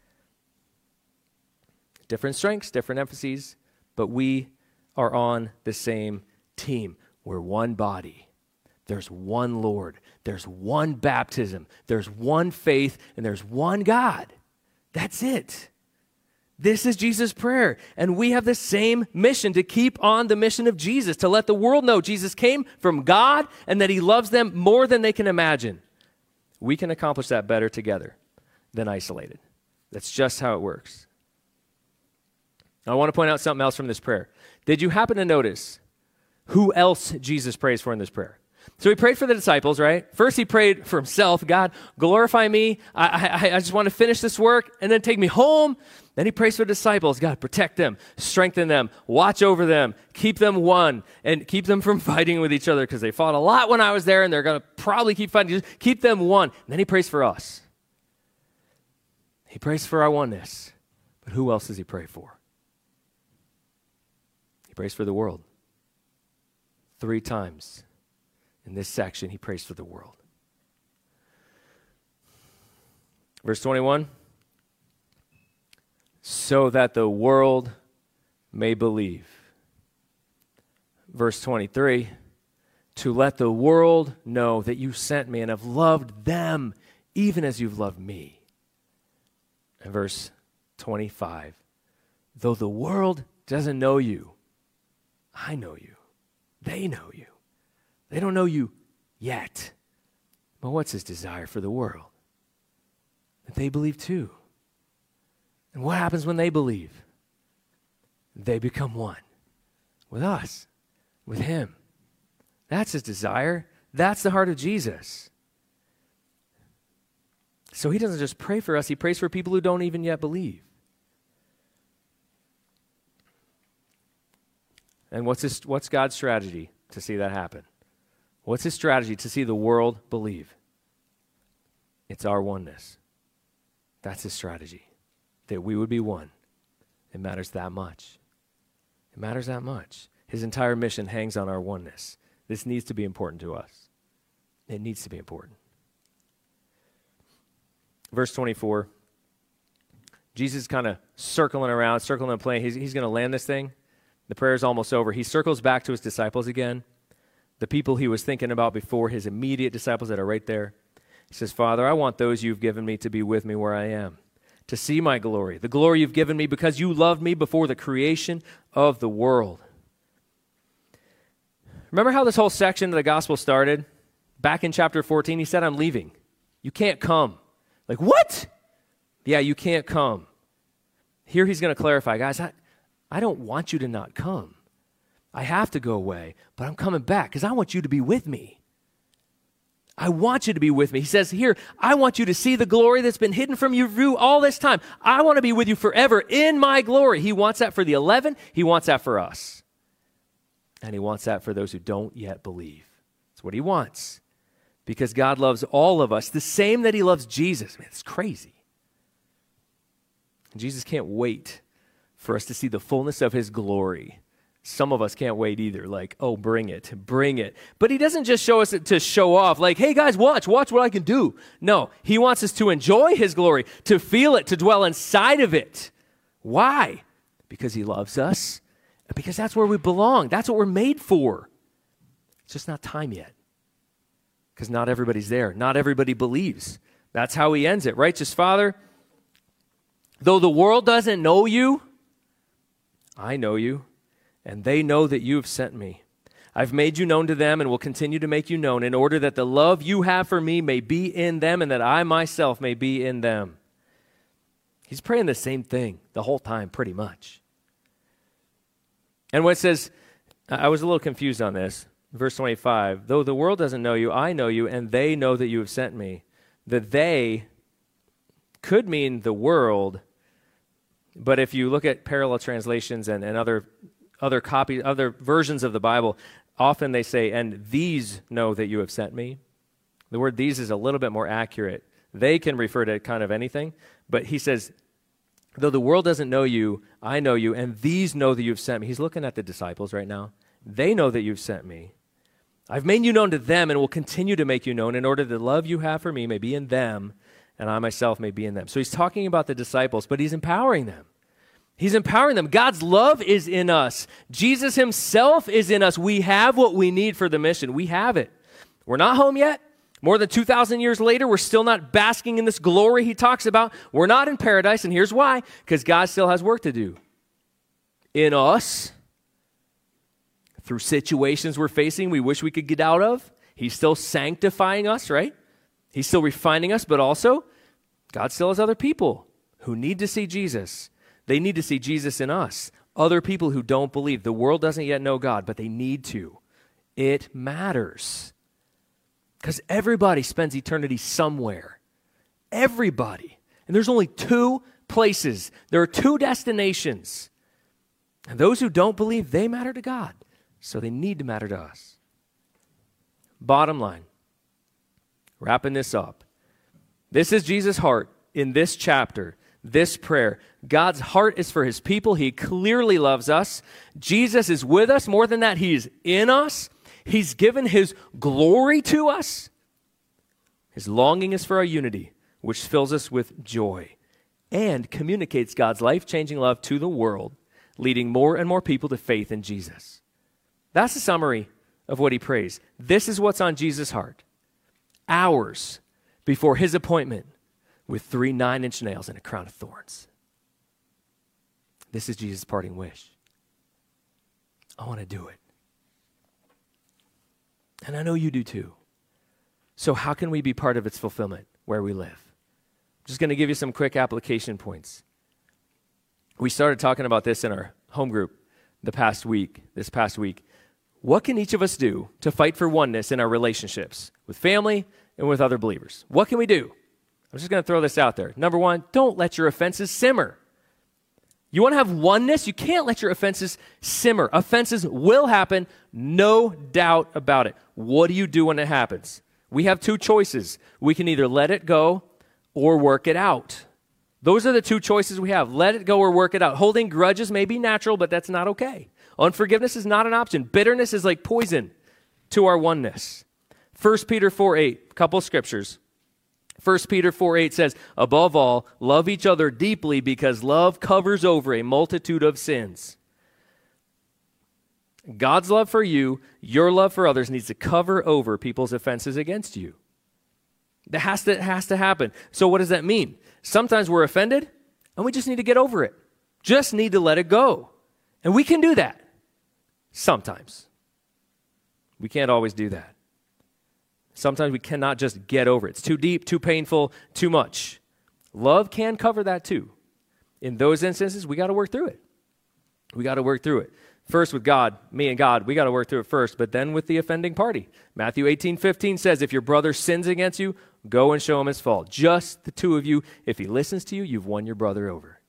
Different strengths, different emphases, but we are on the same team. We're one body. There's one Lord. There's one baptism. There's one faith, and there's one God. That's it. This is Jesus' prayer. And we have the same mission, to keep on the mission of Jesus, to let the world know Jesus came from God and that he loves them more than they can imagine. We can accomplish that better together than isolated. That's just how it works. Now, I want to point out something else from this prayer. Did you happen to notice who else Jesus prays for in this prayer? So he prayed for the disciples, right? First he prayed for himself. God, glorify me. I, I, I just want to finish this work and then take me home. Then he prays for the disciples. God, protect them, strengthen them, watch over them, keep them one, and keep them from fighting with each other, because they fought a lot when I was there and they're going to probably keep fighting. Just keep them one. And then he prays for us. He prays for our oneness. But who else does he pray for? He prays for the world. Three times in this section, he prays for the world. Verse twenty-one, so that the world may believe. Verse twenty-three, to let the world know that you sent me and have loved them even as you've loved me. And verse twenty-five, though the world doesn't know you, I know you. They know you. They don't know you yet. But what's his desire for the world? That they believe too. And what happens when they believe? They become one with us, with him. That's his desire. That's the heart of Jesus. So he doesn't just pray for us, he prays for people who don't even yet believe. And what's his, what's God's strategy to see that happen? What's his strategy to see the world believe? It's our oneness. That's his strategy, that we would be one. It matters that much. It matters that much. His entire mission hangs on our oneness. This needs to be important to us. It needs to be important. Verse twenty-four, Jesus is kind of circling around, circling the plane. He's, he's going to land this thing. The prayer is almost over. He circles back to his disciples again, the people he was thinking about before, his immediate disciples that are right there. He says, Father, I want those you've given me to be with me where I am, to see my glory, the glory you've given me because you loved me before the creation of the world. Remember how this whole section of the gospel started? Back in chapter fourteen, he said, I'm leaving. You can't come. Like, what? Yeah, you can't come. Here he's going to clarify, guys, I, I don't want you to not come. I have to go away, but I'm coming back because I want you to be with me. I want you to be with me. He says here, I want you to see the glory that's been hidden from your view all this time. I want to be with you forever in my glory. He wants that for the eleven. He wants that for us. And he wants that for those who don't yet believe. That's what he wants. Because God loves all of us the same that he loves Jesus. Man, it's crazy. And Jesus can't wait for us to see the fullness of his glory. Some of us can't wait either. Like, oh, bring it, bring it. But he doesn't just show us it to show off. Like, hey, guys, watch, watch what I can do. No, he wants us to enjoy his glory, to feel it, to dwell inside of it. Why? Because he loves us. Because that's where we belong. That's what we're made for. It's just not time yet. Because not everybody's there. Not everybody believes. That's how he ends it. Righteous Father, though the world doesn't know you, I know you, and they know that you have sent me. I've made you known to them and will continue to make you known in order that the love you have for me may be in them and that I myself may be in them. He's praying the same thing the whole time, pretty much. And when it says, I was a little confused on this, verse twenty-five, though the world doesn't know you, I know you, and they know that you have sent me. The they could mean the world, but if you look at parallel translations and, and other other copies, other versions of the Bible, often they say, and these know that you have sent me. The word these is a little bit more accurate. They can refer to kind of anything, but he says, though the world doesn't know you, I know you, and these know that you've sent me. He's looking at the disciples right now. They know that you've sent me. I've made you known to them and will continue to make you known in order that the love you have for me may be in them and I myself may be in them. So he's talking about the disciples, but he's empowering them. He's empowering them. God's love is in us. Jesus himself is in us. We have what we need for the mission. We have it. We're not home yet. More than two thousand years later, we're still not basking in this glory he talks about. We're not in paradise, and here's why. Because God still has work to do. In us, through situations we're facing we wish we could get out of, he's still sanctifying us, right? He's still refining us, but also, God still has other people who need to see Jesus. They need to see Jesus in us. Other people who don't believe. The world doesn't yet know God, but they need to. It matters. Because everybody spends eternity somewhere. Everybody. And there's only two places. There are two destinations. And those who don't believe, they matter to God. So they need to matter to us. Bottom line, wrapping this up. This is Jesus' heart in this chapter, this prayer. God's heart is for his people. He clearly loves us. Jesus is with us. More than that, he is in us. He's given his glory to us. His longing is for our unity, which fills us with joy and communicates God's life-changing love to the world, leading more and more people to faith in Jesus. That's the summary of what he prays. This is what's on Jesus' heart. Hours before his appointment with three nine-inch nails and a crown of thorns. This is Jesus' parting wish. I want to do it. And I know you do too. So how can we be part of its fulfillment where we live? I'm just going to give you some quick application points. We started talking about this in our home group the past week, this past week. What can each of us do to fight for oneness in our relationships with family and with other believers? What can we do? I'm just going to throw this out there. Number one, don't let your offenses simmer. You want to have oneness? You can't let your offenses simmer. Offenses will happen, no doubt about it. What do you do when it happens? We have two choices. We can either let it go or work it out. Those are the two choices we have. Let it go or work it out. Holding grudges may be natural, but that's not okay. Unforgiveness is not an option. Bitterness is like poison to our oneness. First Peter four eight, a couple of scriptures. First Peter four eight says, above all, love each other deeply because love covers over a multitude of sins. God's love for you, your love for others needs to cover over people's offenses against you. That has to, has to happen. So what does that mean? Sometimes we're offended and we just need to get over it. Just need to let it go. And we can do that. Sometimes. We can't always do that. Sometimes we cannot just get over it. It's too deep, too painful, too much. Love can cover that too. In those instances, we got to work through it. We got to work through it. First with God, me and God, we got to work through it first, but then with the offending party. Matthew eighteen fifteen says, if your brother sins against you, go and show him his fault. Just the two of you. If he listens to you, you've won your brother over.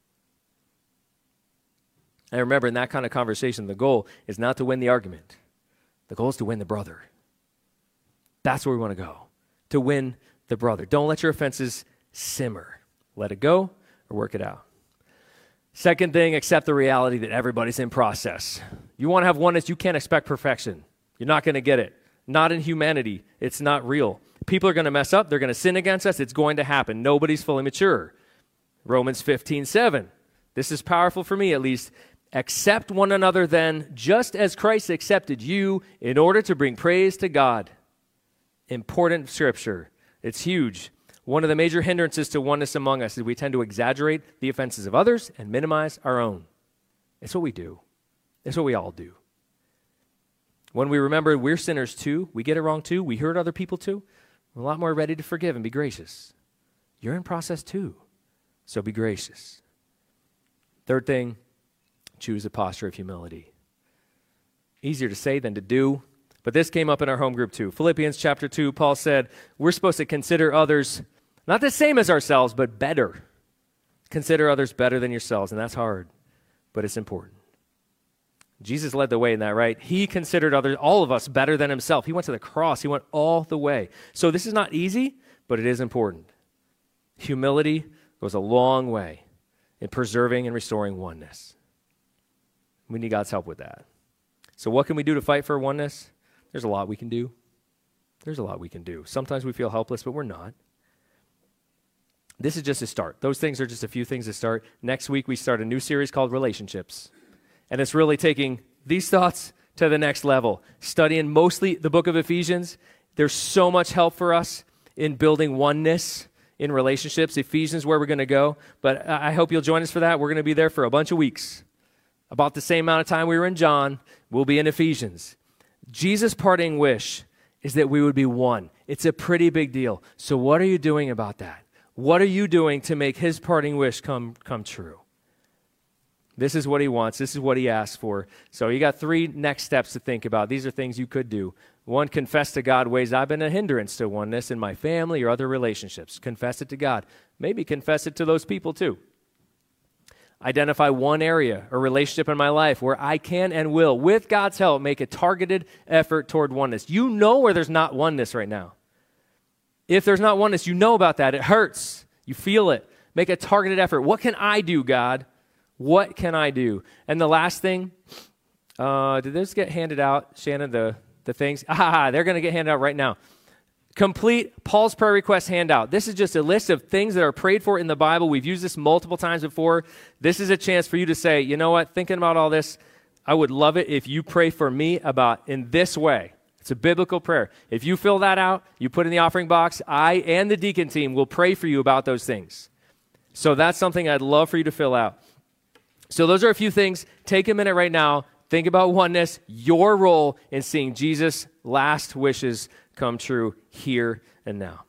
And remember, in that kind of conversation, the goal is not to win the argument. The goal is to win the brother. That's where we want to go, to win the brother. Don't let your offenses simmer. Let it go or work it out. Second thing, accept the reality that everybody's in process. You want to have oneness, you can't expect perfection. You're not going to get it. Not in humanity. It's not real. People are going to mess up. They're going to sin against us. It's going to happen. Nobody's fully mature. Romans fifteen seven. This is powerful for me at least. Accept one another then, just as Christ accepted you, in order to bring praise to God. Important scripture. It's huge. One of the major hindrances to oneness among us is we tend to exaggerate the offenses of others and minimize our own. It's what we do. It's what we all do. When we remember we're sinners too, we get it wrong too, we hurt other people too, we're a lot more ready to forgive and be gracious. You're in process too, so be gracious. Third thing, choose a posture of humility. Easier to say than to do. But this came up in our home group too. Philippians chapter two, Paul said, we're supposed to consider others not the same as ourselves, but better. Consider others better than yourselves, and that's hard, but it's important. Jesus led the way in that, right? He considered others, all of us, better than himself. He went to the cross. He went all the way. So this is not easy, but it is important. Humility goes a long way in preserving and restoring oneness. We need God's help with that. So what can we do to fight for oneness? There's a lot we can do. There's a lot we can do. Sometimes we feel helpless, but we're not. This is just a start. Those things are just a few things to start. Next week, we start a new series called Relationships. And it's really taking these thoughts to the next level. Studying mostly the book of Ephesians, There's so much help for us in building oneness in relationships. Ephesians is where we're going to go, but I hope you'll join us for that. We're going to be there for a bunch of weeks. About the same amount of time we were in John, we'll be in Ephesians. Jesus' parting wish is that we would be one. It's a pretty big deal. So what are you doing about that? What are you doing to make his parting wish come, come true? This is what he wants. This is what he asks for. So you got three next steps to think about. These are things you could do. One, confess to God ways I've been a hindrance to oneness in my family or other relationships. Confess it to God. Maybe confess it to those people too. Identify one area or relationship in my life where I can and will, with God's help, make a targeted effort toward oneness. You know where there's not oneness right now. If there's not oneness, you know about that. It hurts. You feel it. Make a targeted effort. What can I do, God? What can I do? And the last thing, uh, did this get handed out, Shannon, the, the things? Ah, they're going to get handed out right now. Complete Paul's prayer request handout. This is just a list of things that are prayed for in the Bible. We've used this multiple times before. This is a chance for you to say, you know what, thinking about all this, I would love it if you pray for me about in this way. It's a biblical prayer. If you fill that out, you put in the offering box, I and the deacon team will pray for you about those things. So that's something I'd love for you to fill out. So those are a few things. Take a minute right now. Think about oneness, your role in seeing Jesus' last wishes come true here and now.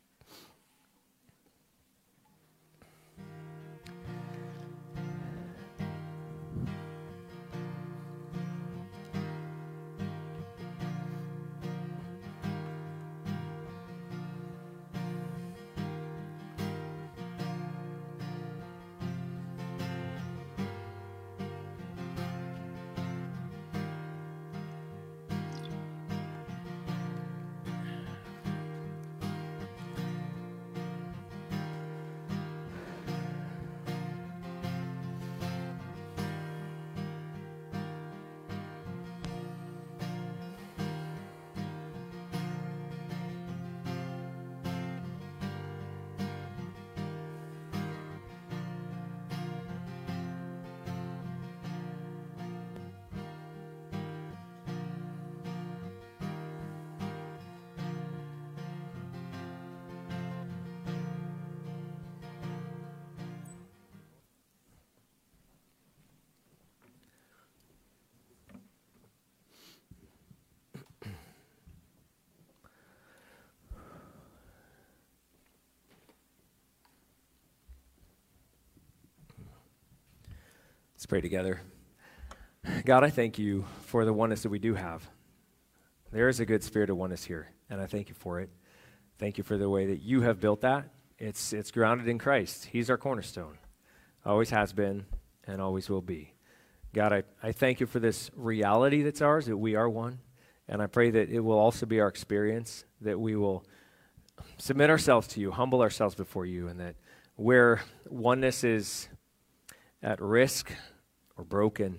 Let's pray together. God, I thank you for the oneness that we do have. There is a good spirit of oneness here, and I thank you for it. Thank you for the way that you have built that. It's it's grounded in Christ. He's our cornerstone. Always has been and always will be. God, I, I thank you for this reality that's ours, that we are one, and I pray that it will also be our experience, that we will submit ourselves to you, humble ourselves before you, and that where oneness is at risk or broken,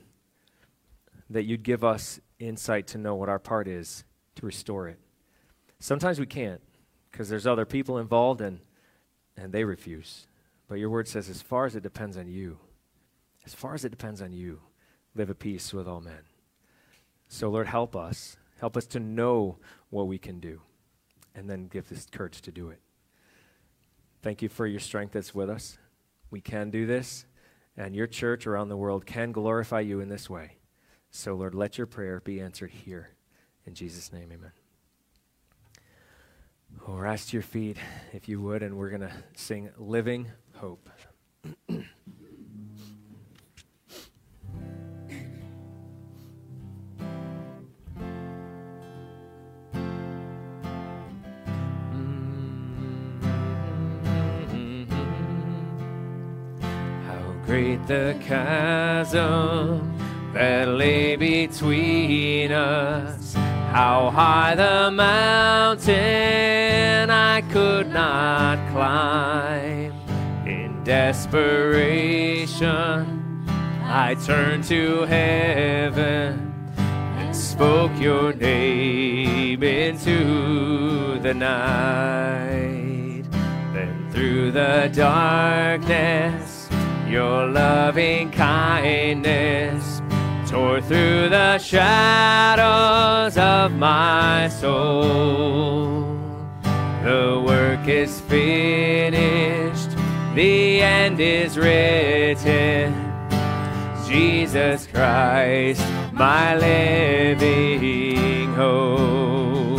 that you'd give us insight to know what our part is to restore it. Sometimes we can't because there's other people involved and and they refuse. But your word says as far as it depends on you, as far as it depends on you, live at peace with all men. So Lord, help us. Help us to know what we can do and then give us courage to do it. Thank you for your strength that's with us. We can do this. And your church around the world can glorify you in this way. So, Lord, let your prayer be answered here. In Jesus' name, amen. Well, rise to your feet, if you would, and we're going to sing Living Hope. Great the chasm that lay between us, how high the mountain I could not climb. In desperation, I turned to heaven and spoke your name into the night. Then through the darkness, your loving kindness tore through the shadows of my soul. is finished, the end is written. Jesus Christ, my living hope.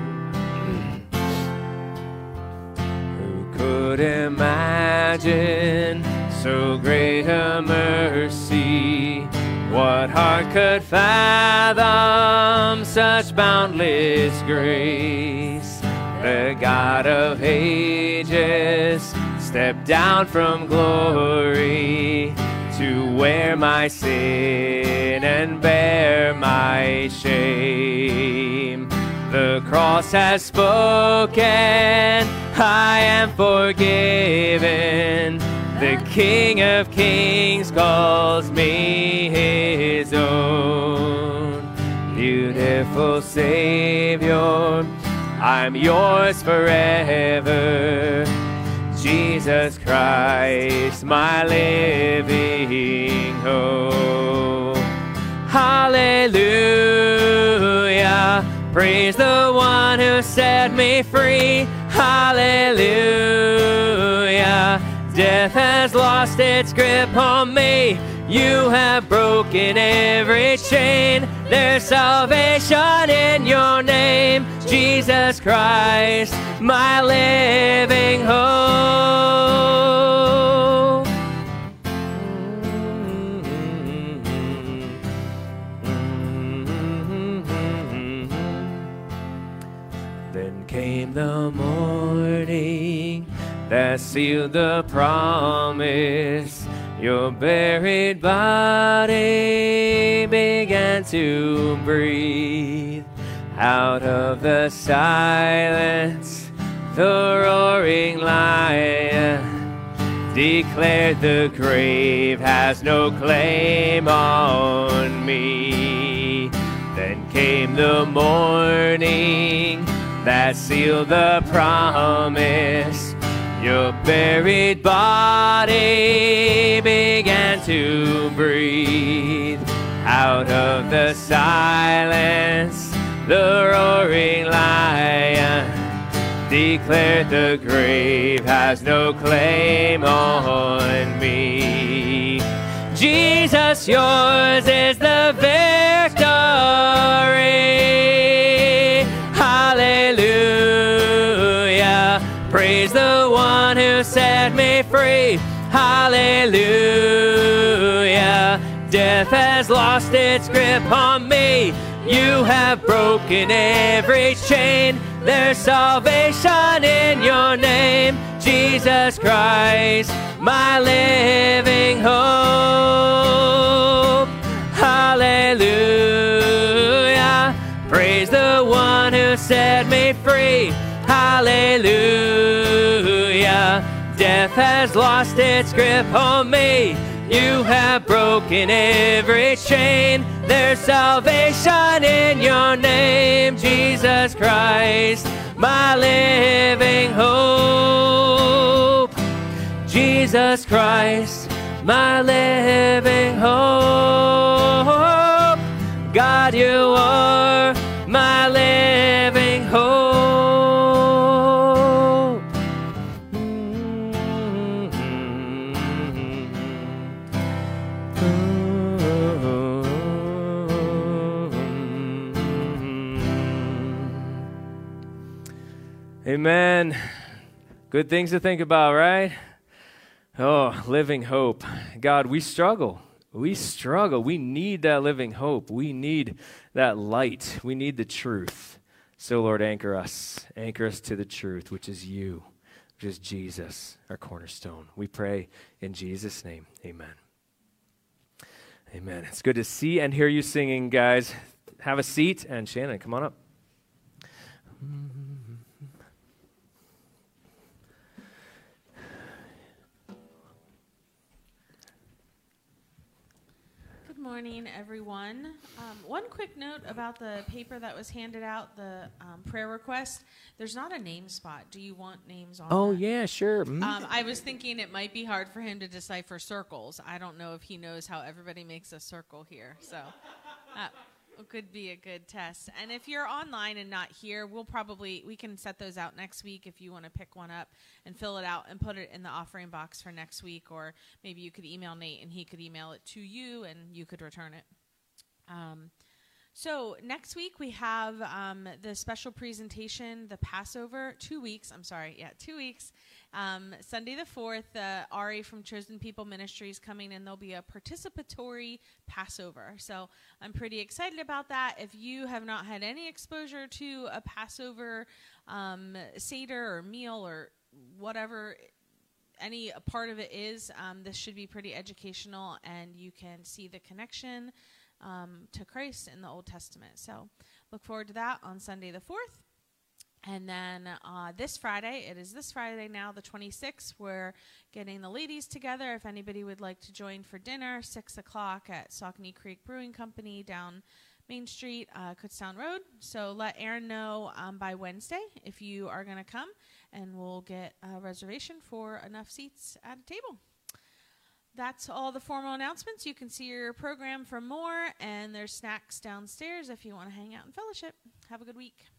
Who could imagine so great a mercy? What heart could fathom such boundless grace? The God of ages stepped down from glory to wear my sin and bear my shame. The cross has spoken, I am forgiven. The King of Kings calls me his own. Beautiful Savior, I'm yours forever. Jesus Christ, my living hope. Hallelujah, praise the one who set me free. Hallelujah, death has lost its grip on me. You have broken every chain. There's salvation in your name, Jesus Christ, my living hope. Then came the morning that sealed the promise. Your buried body began to breathe. Out of the silence, the roaring lion declared the grave has no claim on me. Then came the morning that sealed the promise. Your buried body began to breathe. Out of the silence, the roaring lion declared the grave has no claim on me. Jesus, yours is the victory. Hallelujah, praise the one who set me free. Hallelujah, death has lost its grip on me. You have broken every chain. There's salvation in your name, Jesus Christ, my living hope. Hallelujah, praise the one who set me free. Hallelujah, death has lost its grip on me. You have broken every chain. There's salvation in your name, Jesus Christ, my living hope. Jesus Christ, my living hope. God, you are my living hope. Amen. Good things to think about, right? Oh, living hope. God, we struggle. We struggle. We need that living hope. We need that light. We need the truth. So, Lord, anchor us. Anchor us to the truth, which is you, which is Jesus, our cornerstone. We pray in Jesus' name. Amen. Amen. It's good to see and hear you singing, guys. Have a seat. And Shannon, come on up. Good morning, everyone. Um, one quick note about the paper that was handed out, the um, prayer request. There's not a name spot. Do you want names on Oh, that? yeah, sure. Mm. Um, I was thinking it might be hard for him to decipher circles. I don't know if he knows how everybody makes a circle here. So, uh, could be a good test. And if you're online and not here, we'll probably, we can set those out next week if you want to pick one up and fill it out and put it in the offering box for next week. Or maybe you could email Nate and he could email it to you and you could return it. Um, so next week we have um, the special presentation, the Passover, two weeks, I'm sorry, yeah, two weeks. Um, Sunday the fourth, uh, Ari from Chosen People Ministries coming, and there'll be a participatory Passover. So I'm pretty excited about that. If you have not had any exposure to a Passover um, Seder or meal or whatever any part of it is, um, this should be pretty educational, and you can see the connection um, to Christ in the Old Testament. So look forward to that on Sunday the fourth. And then uh, this Friday, it is this Friday now, the twenty-sixth, we're getting the ladies together. If anybody would like to join for dinner, six o'clock at Saucony Creek Brewing Company down Main Street, uh, Kutztown Road. So let Aaron know um, by Wednesday if you are going to come, and we'll get a reservation for enough seats at a table. That's all the formal announcements. You can see your program for more, and there's snacks downstairs if you want to hang out and fellowship. Have a good week.